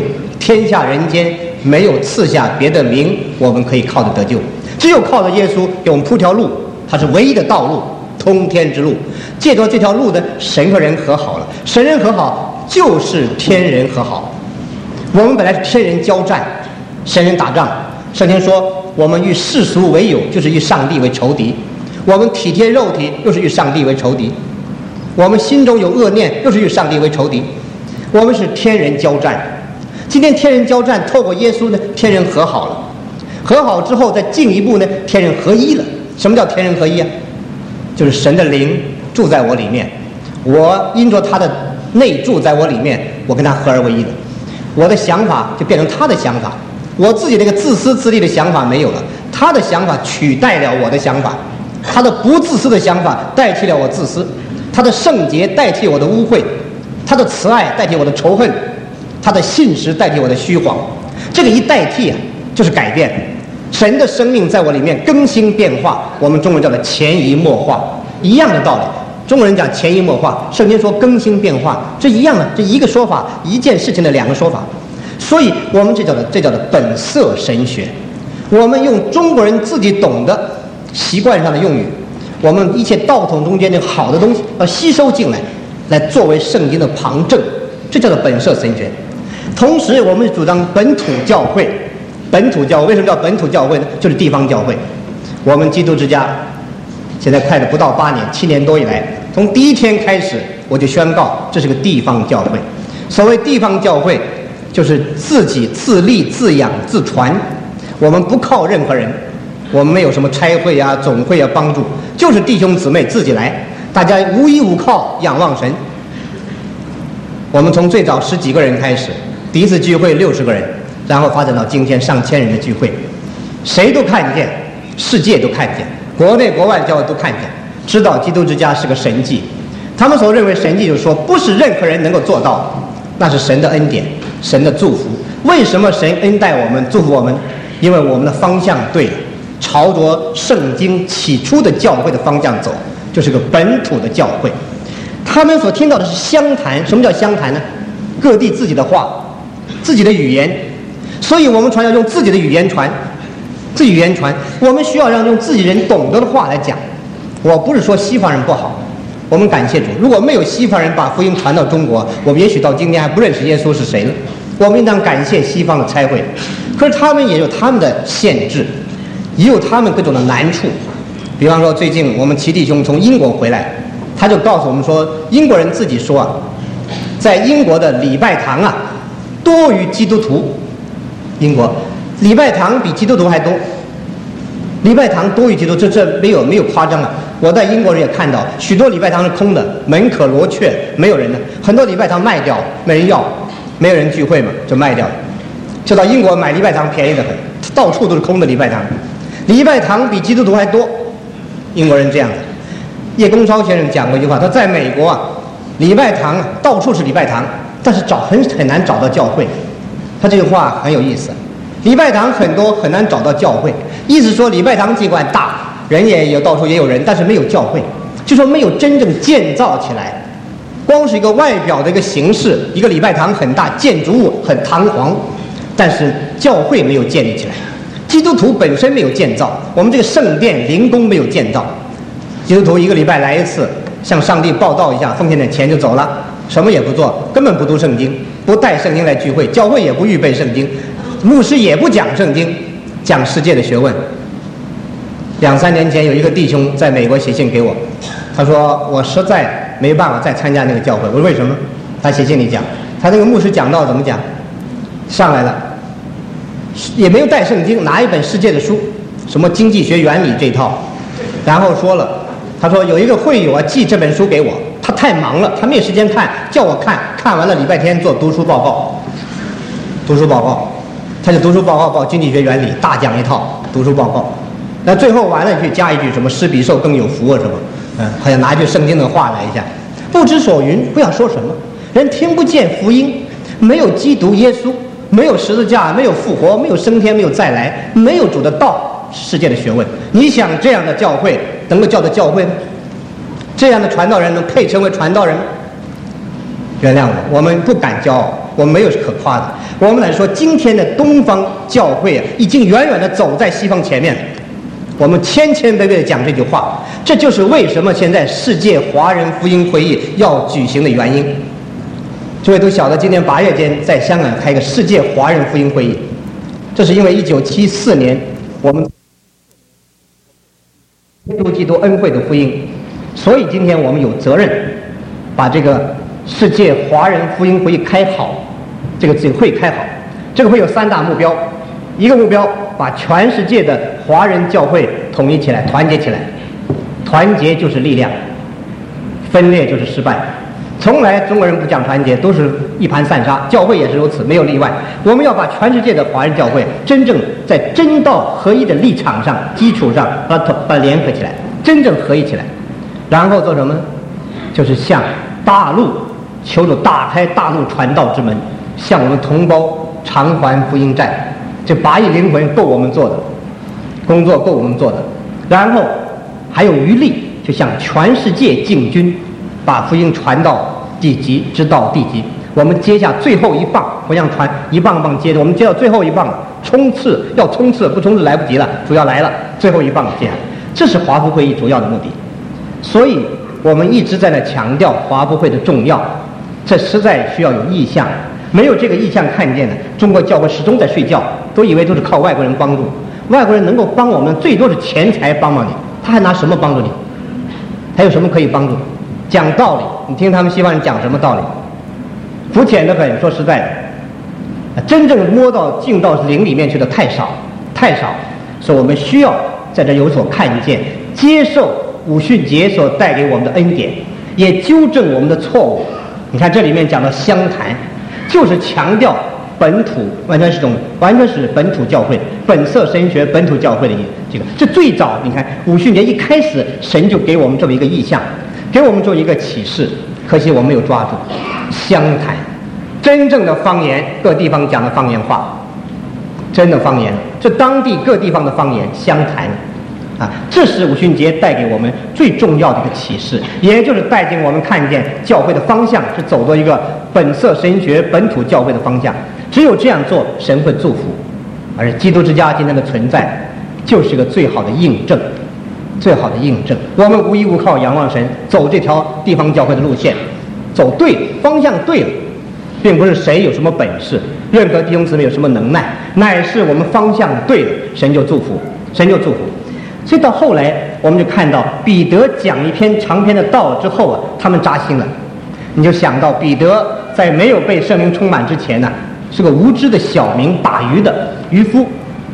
天下人间没有赐下别的名，我们可以靠着得救，只有靠着耶稣给我们铺条路，他是唯一的道路，通天之路。借着这条路的，神和人和好了，神人和好就是天人和好。我们本来是天人交战，神人打仗，圣经说我们与世俗为友，就是与上帝为仇敌；我们体贴肉体，又是与上帝为仇敌；我们心中有恶念，又是与上帝为仇敌。我们是天人交战。今天天人交战，透过耶稣呢，天人和好了。和好之后，再进一步呢，天人合一了。什么叫天人合一啊？就是神的灵住在我里面，我因着他的内住在我里面，我跟他合而为一了。我的想法就变成他的想法，我自己这个自私自利的想法没有了，他的想法取代了我的想法，他的不自私的想法代替了我自私，他的圣洁代替我的污秽，他的慈爱代替我的仇恨，他的信实代替我的虚谎。这个一代替啊，就是改变。神的生命在我里面更新变化，我们中文叫做潜移默化，一样的道理。中国人讲潜移默化，圣经说更新变化，这一样的，这一个说法，一件事情的两个说法。所以我们这叫做这叫做本色神学。我们用中国人自己懂的习惯上的用语，我们一切道统中间的好的东西要吸收进来，来作为圣经的旁证，这叫做本色神学。同时我们主张本土教会。本土教会为什么叫本土教会呢？就是地方教会。我们基督之家现在快的不到八年，七年多以来，从第一天开始我就宣告这是个地方教会。所谓地方教会，就是自己自立自养自传，我们不靠任何人，我们没有什么差会啊总会啊帮助，就是弟兄姊妹自己来，大家无依无靠仰望神。我们从最早十几个人开始，第一次聚会六十个人，然后发展到今天上千人的聚会，谁都看见，世界都看见，国内国外教会都看见，知道基督之家是个神迹。他们所认为神迹，就是说不是任何人能够做到，那是神的恩典，神的祝福。为什么神恩待我们，祝福我们？因为我们的方向对了，朝着圣经起初的教会的方向走，就是个本土的教会。他们所听到的是乡谈。什么叫乡谈呢？各地自己的话，自己的语言。所以我们传要用自己的语言传，自己语言传，我们需要让用自己人懂得的话来讲。我不是说西方人不好，我们感谢主，如果没有西方人把福音传到中国，我们也许到今天还不认识耶稣是谁呢。我们应当感谢西方的差会，可是他们也有他们的限制，也有他们各种的难处。比方说最近我们齐弟兄从英国回来，他就告诉我们说，英国人自己说啊，在英国的礼拜堂啊多于基督徒。英国礼拜堂比基督徒还多，礼拜堂多于基督徒，这这没有没有夸张啊！我在英国人也看到许多礼拜堂是空的，门可罗雀，没有人的。很多礼拜堂卖掉，没人要，没有人聚会嘛，就卖掉了。就到英国买礼拜堂便宜得很，到处都是空的礼拜堂，礼拜堂比基督徒还多。英国人这样的。叶公超先生讲过一句话，他在美国啊，礼拜堂啊到处是礼拜堂，但是找很很难找到教会。他这句话很有意思，礼拜堂很多，很难找到教会。意思说礼拜堂尽管大，人也有到处也有人，但是没有教会，就说没有真正建造起来。光是一个外表的一个形式，一个礼拜堂很大，建筑物很堂皇，但是教会没有建立起来。基督徒本身没有建造，我们这个圣殿灵宫没有建造。基督徒一个礼拜来一次，向上帝报道一下，奉献点钱就走了，什么也不做，根本不读圣经，不带圣经来聚会，教会也不预备圣经，牧师也不讲圣经，讲世界的学问。两三年前有一个弟兄在美国写信给我，他说我实在没办法再参加那个教会。我说为什么？他写信里讲，他那个牧师讲道怎么讲，上来了也没有带圣经，拿一本世界的书，什么经济学原理这一套，然后说了，他说有一个会友啊寄这本书给我，他太忙了，他没有时间看，叫我看，看完了礼拜天做读书报告，读书报告，他就读书报告报经济学原理，大讲一套读书报告。那最后完了去加一句什么施比受更有福啊什么，嗯，好像拿一句圣经的话来一下，不知所云，不想说什么，人听不见福音，没有基督耶稣，没有十字架，没有复活，没有升天，没有再来，没有主的道，世界的学问。你想这样的教会能够叫做教会吗？这样的传道人能配称为传道人吗？原谅我，我们不敢骄傲， 我们没有可夸的。我们来说，今天的东方教会啊，已经远远地走在西方前面了。我们千千百百地讲这句话，这就是为什么现在世界华人福音会议要举行的原因。诸位都晓得，今年八月间在香港开一个世界华人福音会议，这是因为一九七四年我们基督基督恩惠的福音，所以今天我们有责任把这个世界华人福音会议开好，这个这个会开好。这个会有三大目标，一个目标把全世界的华人教会统一起来，团结起来。团结就是力量，分裂就是失败。从来中国人不讲团结，都是一盘散沙，教会也是如此，没有例外。我们要把全世界的华人教会真正在真道合一的立场上、基础上把它把它联合起来，真正合一起来。然后做什么呢？就是向大陆求主打开大陆传道之门，向我们同胞偿还福音债。这八亿灵魂够我们做的工作，够我们做的。然后还有余力，就向全世界进军，把福音传到地极，直到地极。我们接下最后一棒，不像传一棒棒接着，我们接到最后一棒了，冲刺要冲刺，不冲刺来不及了，主要来了，最后一棒接下来。这是华福会议主要的目的。所以我们一直在那强调华福会的重要，这实在需要有意向。没有这个意向看见的，中国教会始终在睡觉，都以为都是靠外国人帮助。外国人能够帮我们，最多是钱财帮帮你，他还拿什么帮助你？还有什么可以帮助？讲道理，你听他们西方人讲什么道理？肤浅的很，说实在的，真正摸到进到灵里面去的太少太少，所以我们需要在这有所看见，接受五旬节所带给我们的恩典，也纠正我们的错误。你看这里面讲到相谈，就是强调本土，完全是种完全是本土教会，本色神学本土教会的这个。这最早你看五旬节一开始，神就给我们这么一个意象，给我们做一个启示，可惜我没有抓住。相谈，真正的方言，各地方讲的方言话，真的方言，这当地各地方的方言相谈啊，这是五旬节带给我们最重要的一个启示，也就是带进我们看见教会的方向是走到一个本色神学本土教会的方向。只有这样做，神会祝福。而基督之家今天的存在，就是个最好的印证，最好的印证。我们无依无靠仰望神，走这条地方教会的路线，走对了，方向对了，并不是谁有什么本事，任何弟兄姊妹有什么能耐，乃是我们方向对了，神就祝福，神就祝福。所以到后来，我们就看到彼得讲一篇长篇的道之后啊，他们扎心了。你就想到彼得在没有被圣灵充满之前呢、啊，是个无知的小民，打鱼的渔夫，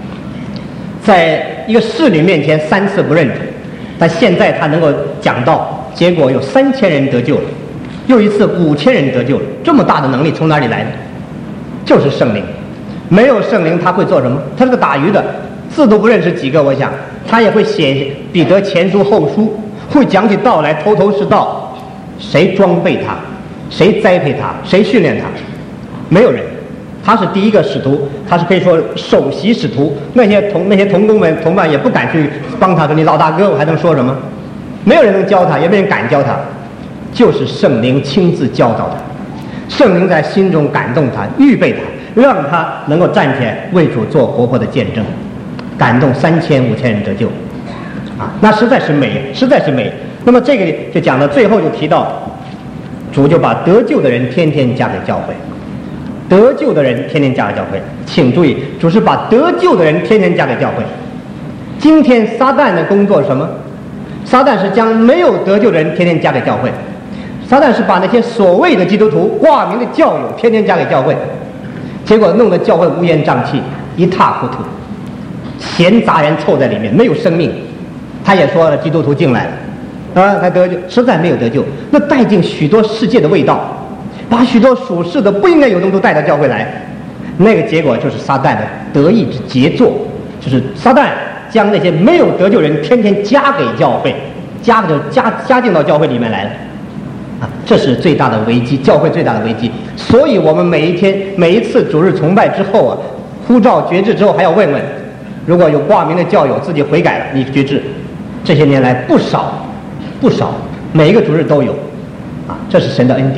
在一个侍女面前三次不认主，但现在他能够讲道，结果有三千人得救了，又一次五千人得救了。这么大的能力从哪里来的？就是圣灵。没有圣灵他会做什么？他是个打鱼的，字都不认识几个，我想他也会写彼得前书后书，会讲起道来头头是道。谁装备他？谁栽培他？谁训练他？没有人。他是第一个使徒，他是可以说首席使徒。那些同那些同工们同伴也不敢去帮他，说你老大哥，我还能说什么？没有人能教他，也没人敢教他，就是圣灵亲自教导他。圣灵在心中感动他，预备他，让他能够站起来为主做活泼的见证，感动三千五千人得救，啊，那实在是美，实在是美。那么这个就讲到最后，就提到主就把得救的人天天加给教会，得救的人天天加给教会。请注意，主是把得救的人天天加给教会。今天撒旦的工作是什么？撒旦是将没有得救的人天天加给教会。撒旦是把那些所谓的基督徒、挂名的教友天天加给教会，结果弄得教会乌烟瘴气，一塌糊涂，闲杂人凑在里面，没有生命。他也说了，基督徒进来了，啊，他得救，实在没有得救。那带进许多世界的味道，把许多属世的不应该有东西都带到教会来，那个结果就是撒旦的得意之杰作，就是撒旦将那些没有得救人天天加给教会，加给加加进到教会里面来了。啊，这是最大的危机，教会最大的危机。所以我们每一天、每一次主日崇拜之后啊，呼召决志之后，还要问问，如果有挂名的教友自己悔改了，你决志。这些年来不少，不少，每一个主日都有，啊，这是神的恩典。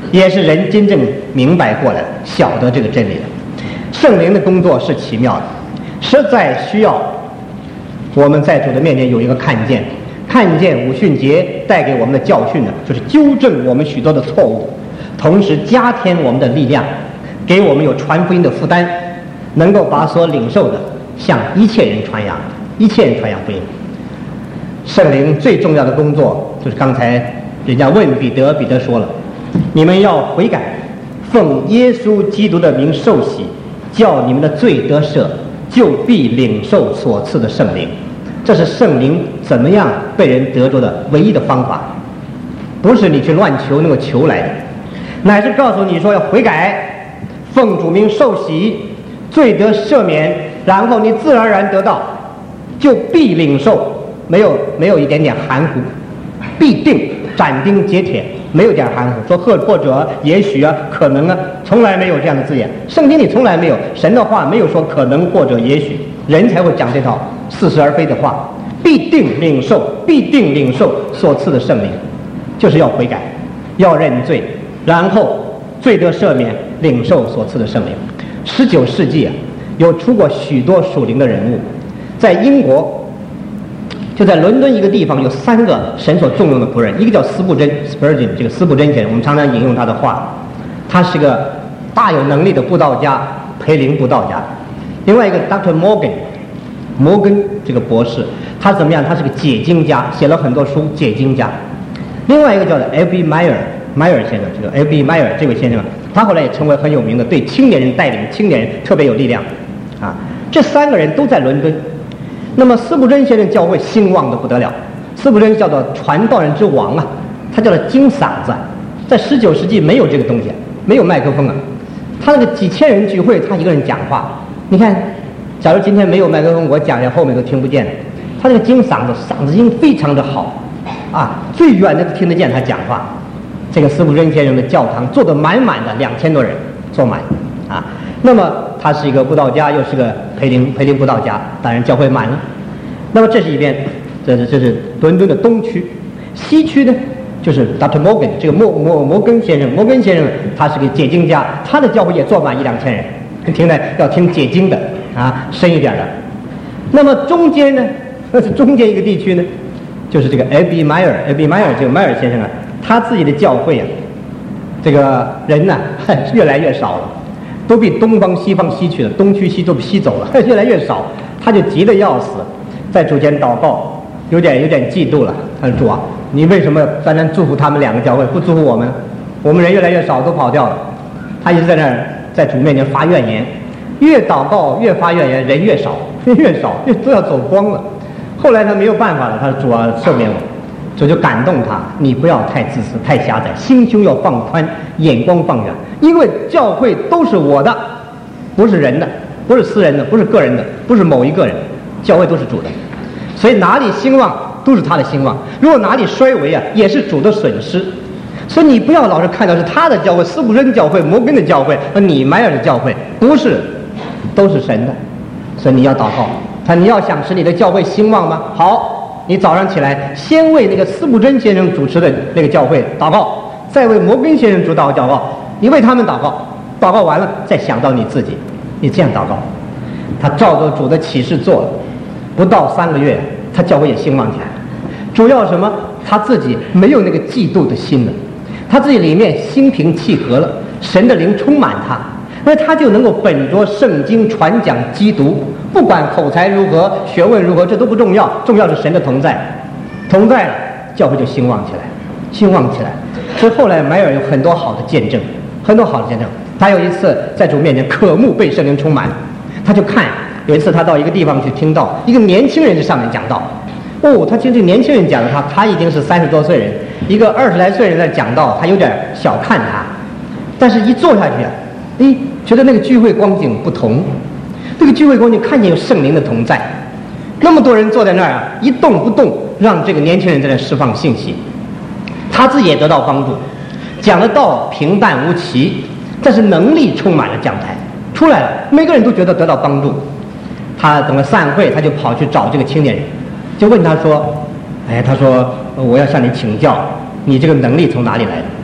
也是人真正明白过来晓得这个真理的。圣灵的工作是奇妙的，实在需要我们在主的面前有一个看见，看见五旬节带给我们的教训呢，就是纠正我们许多的错误，同时加添我们的力量，给我们有传福音的负担，能够把所领受的向一切人传扬，一切人传扬福音。圣灵最重要的工作就是刚才人家问彼得，彼得说了，你们要悔改，奉耶稣基督的名受洗，叫你们的罪得赦，就必领受所赐的圣灵。这是圣灵怎么样被人得着的唯一的方法，不是你去乱求能够求来的，乃是告诉你说要悔改，奉主名受洗，罪得赦免，然后你自然而然得到，就必领受，没有没有一点点含糊，必定斩钉截铁，没有点含糊，说或或者也许啊，可能啊，从来没有这样的字眼，圣经里从来没有，神的话没有说可能或者也许，人才会讲这套似是而非的话。必定领受，必定领受所赐的圣灵，就是要悔改，要认罪，然后罪得赦免，领受所赐的圣灵。十九世纪啊，有出过许多属灵的人物，在英国，就在伦敦一个地方有三个神所重用的仆人，一个叫斯布真 Spurgeon， 这个斯布真先生，我们常常引用他的话，他是个大有能力的布道家，培灵布道家。另外一个 Doctor Morgan， 摩根这个博士，他怎么样？他是个解经家，写了很多书，解经家。另外一个叫做 F B Meyer， 迈尔先生，这个 F B Meyer 这位先生，他后来也成为很有名的，对青年人带领青年人特别有力量啊。这三个人都在伦敦。那么斯布真先生教会兴旺的不得了，斯布真叫做传道人之王啊，他叫做金嗓子，在十九世纪没有这个东西，没有麦克风啊，他那个几千人聚会，他一个人讲话，你看，假如今天没有麦克风，我讲下后面都听不见，他这个金嗓子，嗓子音非常的好啊，最远的都听得见他讲话。这个斯布真先生的教堂坐得满满的，两千多人坐满啊。那么他是一个布道家，又是个培灵培灵布道家，当然教会满了。那么这是一边，这是这是伦敦的东区，西区呢就是 Doctor Morgan 这个摩摩摩根先生，摩根先生他是个解经家，他的教会也坐满一两千人，听的要听解经的啊，深一点的。那么中间呢，那是中间一个地区呢，就是这个 F B Meyer F B Meyer 这个迈尔先生啊，他自己的教会啊，这个人呢越来越少了。都被东方西方吸去了，东区西都被吸走了，越来越少，他就急得要死，在主前祷告，有点有点嫉妒了。他说：“主啊，你为什么单单祝福他们两个教会，不祝福我们？我们人越来越少，都跑掉了。”他一直在那儿在主面前发怨言，越祷告越发怨言，人越少，越少，越都要走光了。后来他没有办法了，他说：“主啊，赦免我。”主就感动他，你不要太自私太狭窄，心胸要放宽，眼光放远，因为教会都是我的，不是人的，不是私人的，不是个人的，不是某一个人，教会都是主的，所以哪里兴旺都是他的兴旺，如果哪里衰微啊，也是主的损失。所以你不要老是看到是他的教会，斯布真教会，摩根的教会和你迈尔的教会，不是，都是神的。所以你要祷告，他你要想使你的教会兴旺吗？好，你早上起来先为那个斯布真先生主持的那个教会祷告，再为摩根先生主祷祷告，你为他们祷告，祷告完了再想到你自己，你这样祷告，他照着主的启示做了，不到三个月他教会也兴旺起来。主要什么？他自己没有那个嫉妒的心了，他自己里面心平气和了，神的灵充满他，那他就能够本着圣经传讲基督，不管口才如何，学问如何，这都不重要，重要是神的同在，同在了，教会就兴旺起来，兴旺起来。所以后来迈尔有很多好的见证，很多好的见证。他有一次在主面前渴慕被圣灵充满，他就看，有一次他到一个地方去听到一个年轻人在上面讲道，哦，他听这个年轻人讲的他，他已经是三十多岁人，一个二十来岁人在讲道，他有点小看他，但是一坐下去啊，哎，觉得那个聚会光景不同。这个聚会光景看见有圣灵的同在，那么多人坐在那儿啊，一动不动，让这个年轻人在那释放信息，他自己也得到帮助，讲的道平淡无奇，但是能力充满了讲台，出来了，每个人都觉得得到帮助。他等了散会，他就跑去找这个青年人，就问他说：“哎，他说我要向你请教，你这个能力从哪里来的？”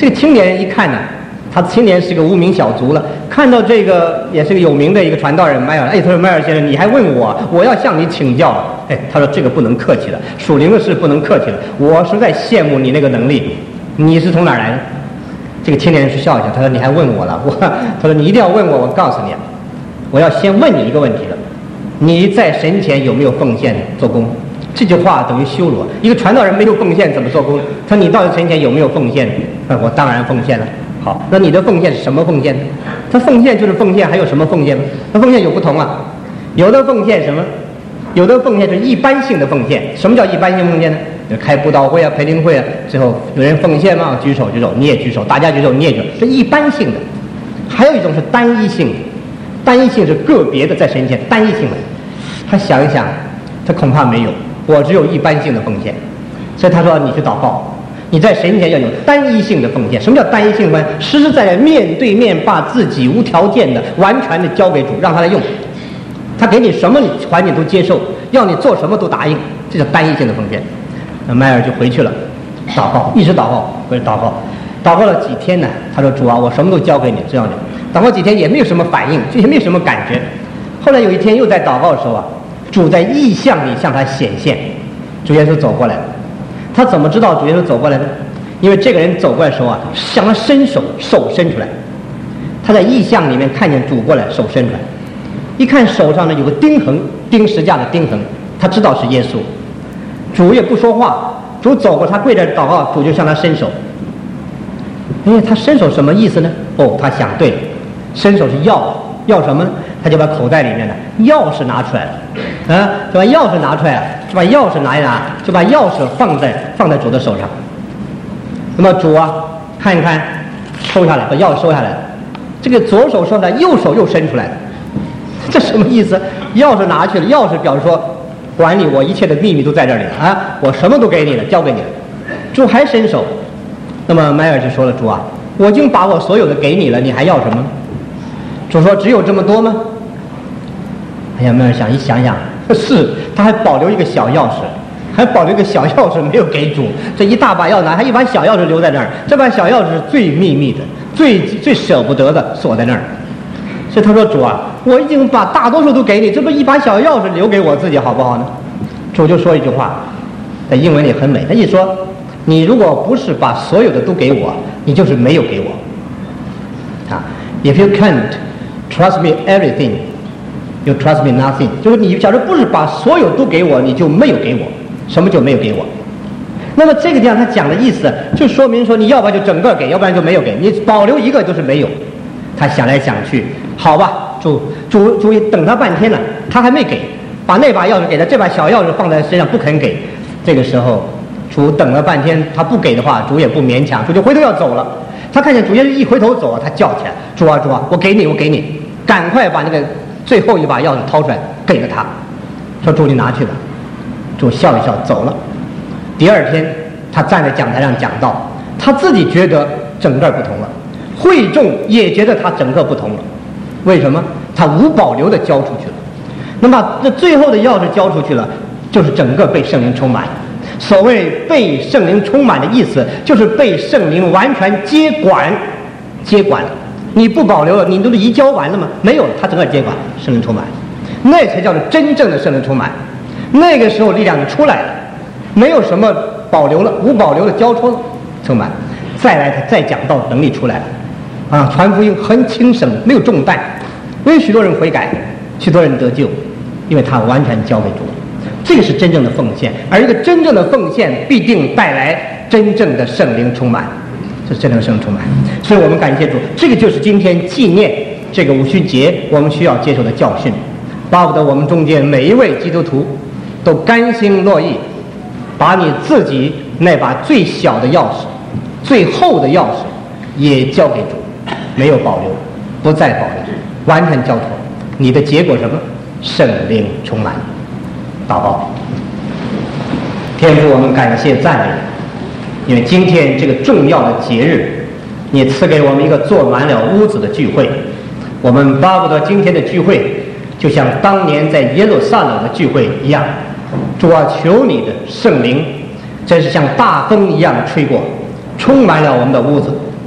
这个青年人一看呢，他青年是个无名小卒了，看到这个也是个有名的一个传道人迈尔，哎，他说迈尔先生，你还问我，我要向你请教。哎，他说这个不能客气的，属灵的事不能客气的，我实在羡慕你那个能力，你是从哪儿来的？这个青年人是笑一笑，他说你还问我了，我他说你一定要问我，我告诉你，我要先问你一个问题了，你在神前有没有奉献做工？这句话等于羞辱，一个传道人没有奉献怎么做工？他说你到底神前有没有奉献？啊，我当然奉献了。好，那你的奉献是什么奉献呢？他奉献就是奉献，还有什么奉献呢？那奉献有不同啊，有的奉献什么？有的奉献是一般性的奉献。什么叫一般性奉献呢？开布道会啊，培灵会啊，最后有人奉献吗？举手举手，你也举手，大家举手你也举手，这一般性的。还有一种是单一性的，单一性是个别的在神前单一性的。他想一想，他恐怕没有，我只有一般性的奉献。所以他说你去祷告，你在神前要有单一性的奉献。什么叫单一性的奉献？实实在在面对面把自己无条件的完全的交给主，让他来用。他给你什么环境都接受，要你做什么都答应，这叫单一性的奉献。那迈尔就回去了，祷告，一直祷告，回去祷告，祷告了几天呢？他说主啊，我什么都交给你，这样的。祷告几天也没有什么反应，也没有什么感觉。后来有一天又在祷告的时候啊，主在异象里向他显现，主耶稣走过来了。他怎么知道主耶稣走过来呢？因为这个人走过来的时候啊，向他伸手，手伸出来。他在异象里面看见主过来，手伸出来，一看手上呢有个钉痕，钉十字架的钉痕，他知道是耶稣。主也不说话，主走过，他跪着祷告，主就向他伸手。哎，他伸手什么意思呢？哦，他想对了，伸手是要要什么呢？他就把口袋里面的钥匙拿出来了，啊，就把钥匙拿出来了，就把钥匙拿一拿，就把钥匙放在放在主的手上。那么主啊，看一看，收下来，把钥匙收下来了。这个左手收下来，右手又伸出来了，这什么意思？钥匙拿去了，钥匙表示说，管理我一切的秘密都在这里了啊，我什么都给你了，交给你了。主还伸手，那么迈尔就说了，主啊，我已经把我所有的给你了，你还要什么？主说只有这么多吗？哎呀，迈尔想一想想，是，他还保留一个小钥匙，还保留一个小钥匙没有给主，这一大把钥匙，还一把小钥匙留在那儿，这把小钥匙是最秘密的，最最舍不得的锁在那儿。所以他说主啊，我已经把大多数都给你，这不一把小钥匙留给我自己好不好呢？主就说一句话，在英文里很美，他一说，你如果不是把所有的都给我，你就是没有给我啊。If you can't trust me everything, you trust me nothing。就是你假如不是把所有都给我，你就没有给我。什么就没有给我？那么这个地方他讲的意思，就说明说你要不然就整个给，要不然就没有给，你保留一个就是没有。他想来想去，好吧，主主主等他半天了，他还没给，把那把钥匙给他，这把小钥匙放在身上不肯给。这个时候，主等了半天，他不给的话，主也不勉强，主就回头要走了。他看见主耶稣一回头走，他叫起来：“主啊，主啊，我给你，我给你！”赶快把那个最后一把钥匙掏出来，给了他，说：“主，你拿去吧。”主笑一笑走了。第二天，他站在讲台上讲道，他自己觉得整个不同了，会众也觉得他整个不同了。为什么？他无保留的交出去了。那么，这最后的钥匙交出去了，就是整个被圣灵充满。所谓被圣灵充满的意思，就是被圣灵完全接管，接管了。你不保留了，你都移交完了吗？没有了，他整个接管，圣灵充满，那才叫做真正的圣灵充满。那个时候力量就出来了，没有什么保留了，无保留的交出了，充满。再来，他再讲道能力出来了，啊，传福音很轻省，没有重担，因为许多人悔改，许多人得救，因为他完全交给主。这个是真正的奉献，而一个真正的奉献必定带来真正的圣灵充满，这是真正的圣灵充满。所以我们感谢主，这个就是今天纪念这个五旬节我们需要接受的教训。巴不得我们中间每一位基督徒都甘心乐意，把你自己那把最小的钥匙、最后的钥匙也交给主，没有保留，不再保留，完全交托。你的结果什么？圣灵充满。祷告，天父，我们感谢赞美你，因为今天这个重要的节日，你赐给我们一个坐满了屋子的聚会。我们巴不得今天的聚会就像当年在耶路撒冷的聚会一样。主啊，求你的圣灵真是像大风一样吹过，充满了我们的屋子，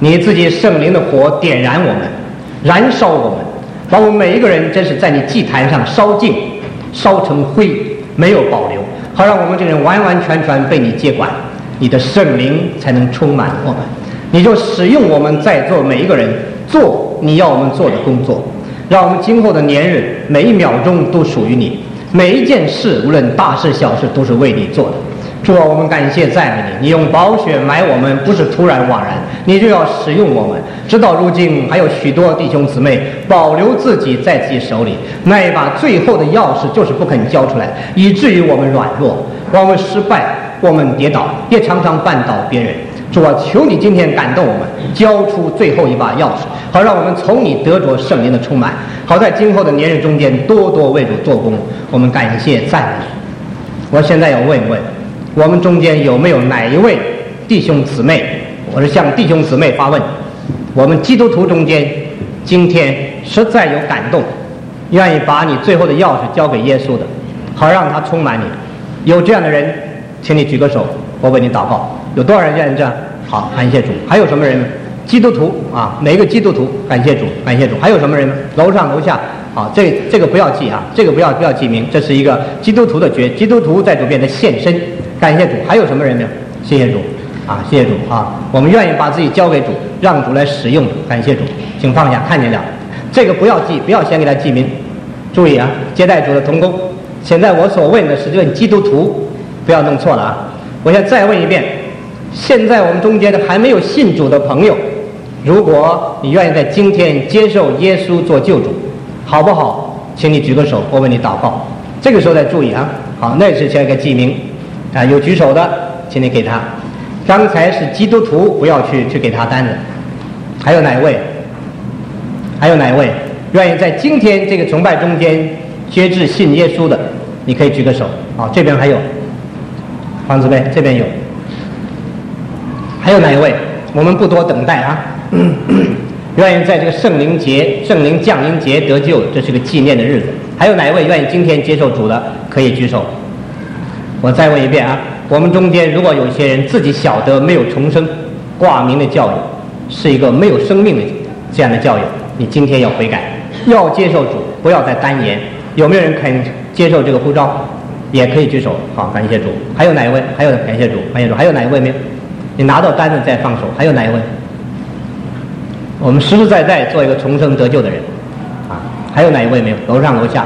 你自己圣灵的火点燃我们，燃烧我们，把我们每一个人真是在你祭坛上烧尽，烧成灰，没有保留，好让我们这个人完完全全被你接管，你的圣灵才能充满我们。你就使用我们在座每一个人，做你要我们做的工作，让我们今后的年日每一秒钟都属于你，每一件事无论大事小事都是为你做的。主啊，我们感谢赞美你，你用宝血买我们，不是突然枉然，你就要使用我们。直到如今，还有许多弟兄姊妹保留自己在自己手里，那一把最后的钥匙就是不肯交出来，以至于我们软弱，我们失败，我们跌倒，也常常绊倒别人。主啊，求你今天感动我们，交出最后一把钥匙，好让我们从你得着圣灵的充满，好在今后的年日中间多多为主做工。我们感谢赞美你。我现在要问一问，我们中间有没有哪一位弟兄姊妹，我是向弟兄姊妹发问，我们基督徒中间今天实在有感动，愿意把你最后的钥匙交给耶稣的，好让他充满你。有这样的人请你举个手，我为你祷告。有多少人愿意这样？好，感谢主。还有什么人呢？基督徒啊，每一个基督徒，感谢主，感谢主。还有什么人呢？楼上楼下，好，这这个不要记啊，这个不要不要记名，这是一个基督徒的诀，基督徒在主面的献身，感谢主。还有什么人呢？谢谢主啊，谢谢主啊，我们愿意把自己交给主，让主来使用，感谢主。请放下，看见了，这个不要记，不要先给他记名。注意啊，接待主的同工，现在我所问的是问基督徒，不要弄错了啊。我现在再问一遍。现在我们中间的还没有信主的朋友，如果你愿意在今天接受耶稣做救主，好不好？请你举个手，我为你祷告。这个时候再注意啊，好，那是先给记名啊，有举手的，请你给他。刚才是基督徒，不要去去给他单子。还有哪位？还有哪位愿意在今天这个崇拜中间决志信耶稣的？你可以举个手。好，这边还有，黄子贝这边有。还有哪一位？我们不多等待啊！愿意在这个圣灵节、圣灵降临节得救，这是个纪念的日子。还有哪一位愿意今天接受主的？可以举手。我再问一遍啊！我们中间如果有些人自己晓得没有重生、挂名的教育，是一个没有生命的这样的教育，你今天要悔改，要接受主，不要再单言。有没有人肯接受这个呼召？也可以举手。好，感谢主。还有哪一位？还有感谢主，感谢主。还有哪一位没有？你拿到单子再放手。还有哪一位？我们实实在在做一个重生得救的人啊！还有哪一位没有？楼上楼下。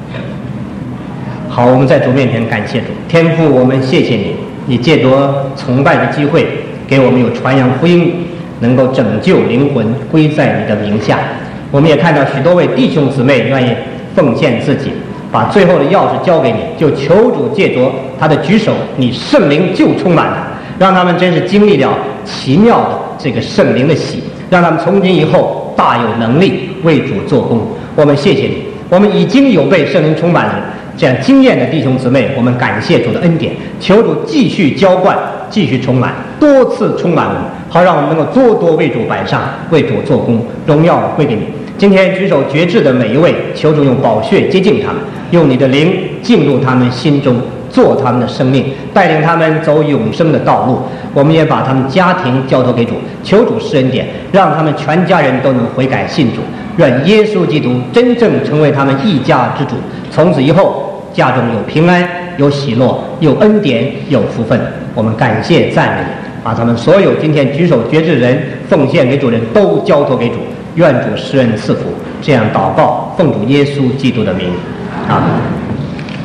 好，我们在主面前感谢主，天父，我们谢谢你，你借着崇拜的机会，给我们有传扬福音，能够拯救灵魂归在你的名下。我们也看到许多位弟兄姊妹愿意奉献自己，把最后的钥匙交给你，就求主借着他的举手，你圣灵就充满了。让他们真是经历了奇妙的这个圣灵的喜，让他们从今以后大有能力为主做工。我们谢谢你，我们已经有被圣灵充满了这样经验的弟兄姊妹，我们感谢主的恩典，求主继续浇灌，继续充满，多次充满我们，好让我们能够多多为主摆上，为主做工，荣耀归给你。今天举手决志的每一位，求主用宝血接近他们，用你的灵进入他们心中，做他们的生命，带领他们走永生的道路。我们也把他们家庭交托给主，求主施恩典，让他们全家人都能悔改信主，愿耶稣基督真正成为他们一家之主。从此以后，家中有平安，有喜乐，有恩典，有福分。我们感谢赞美你，把他们所有今天举手决志人奉献给主人都交托给主，愿主施恩赐福。这样祷告，奉主耶稣基督的名，阿们。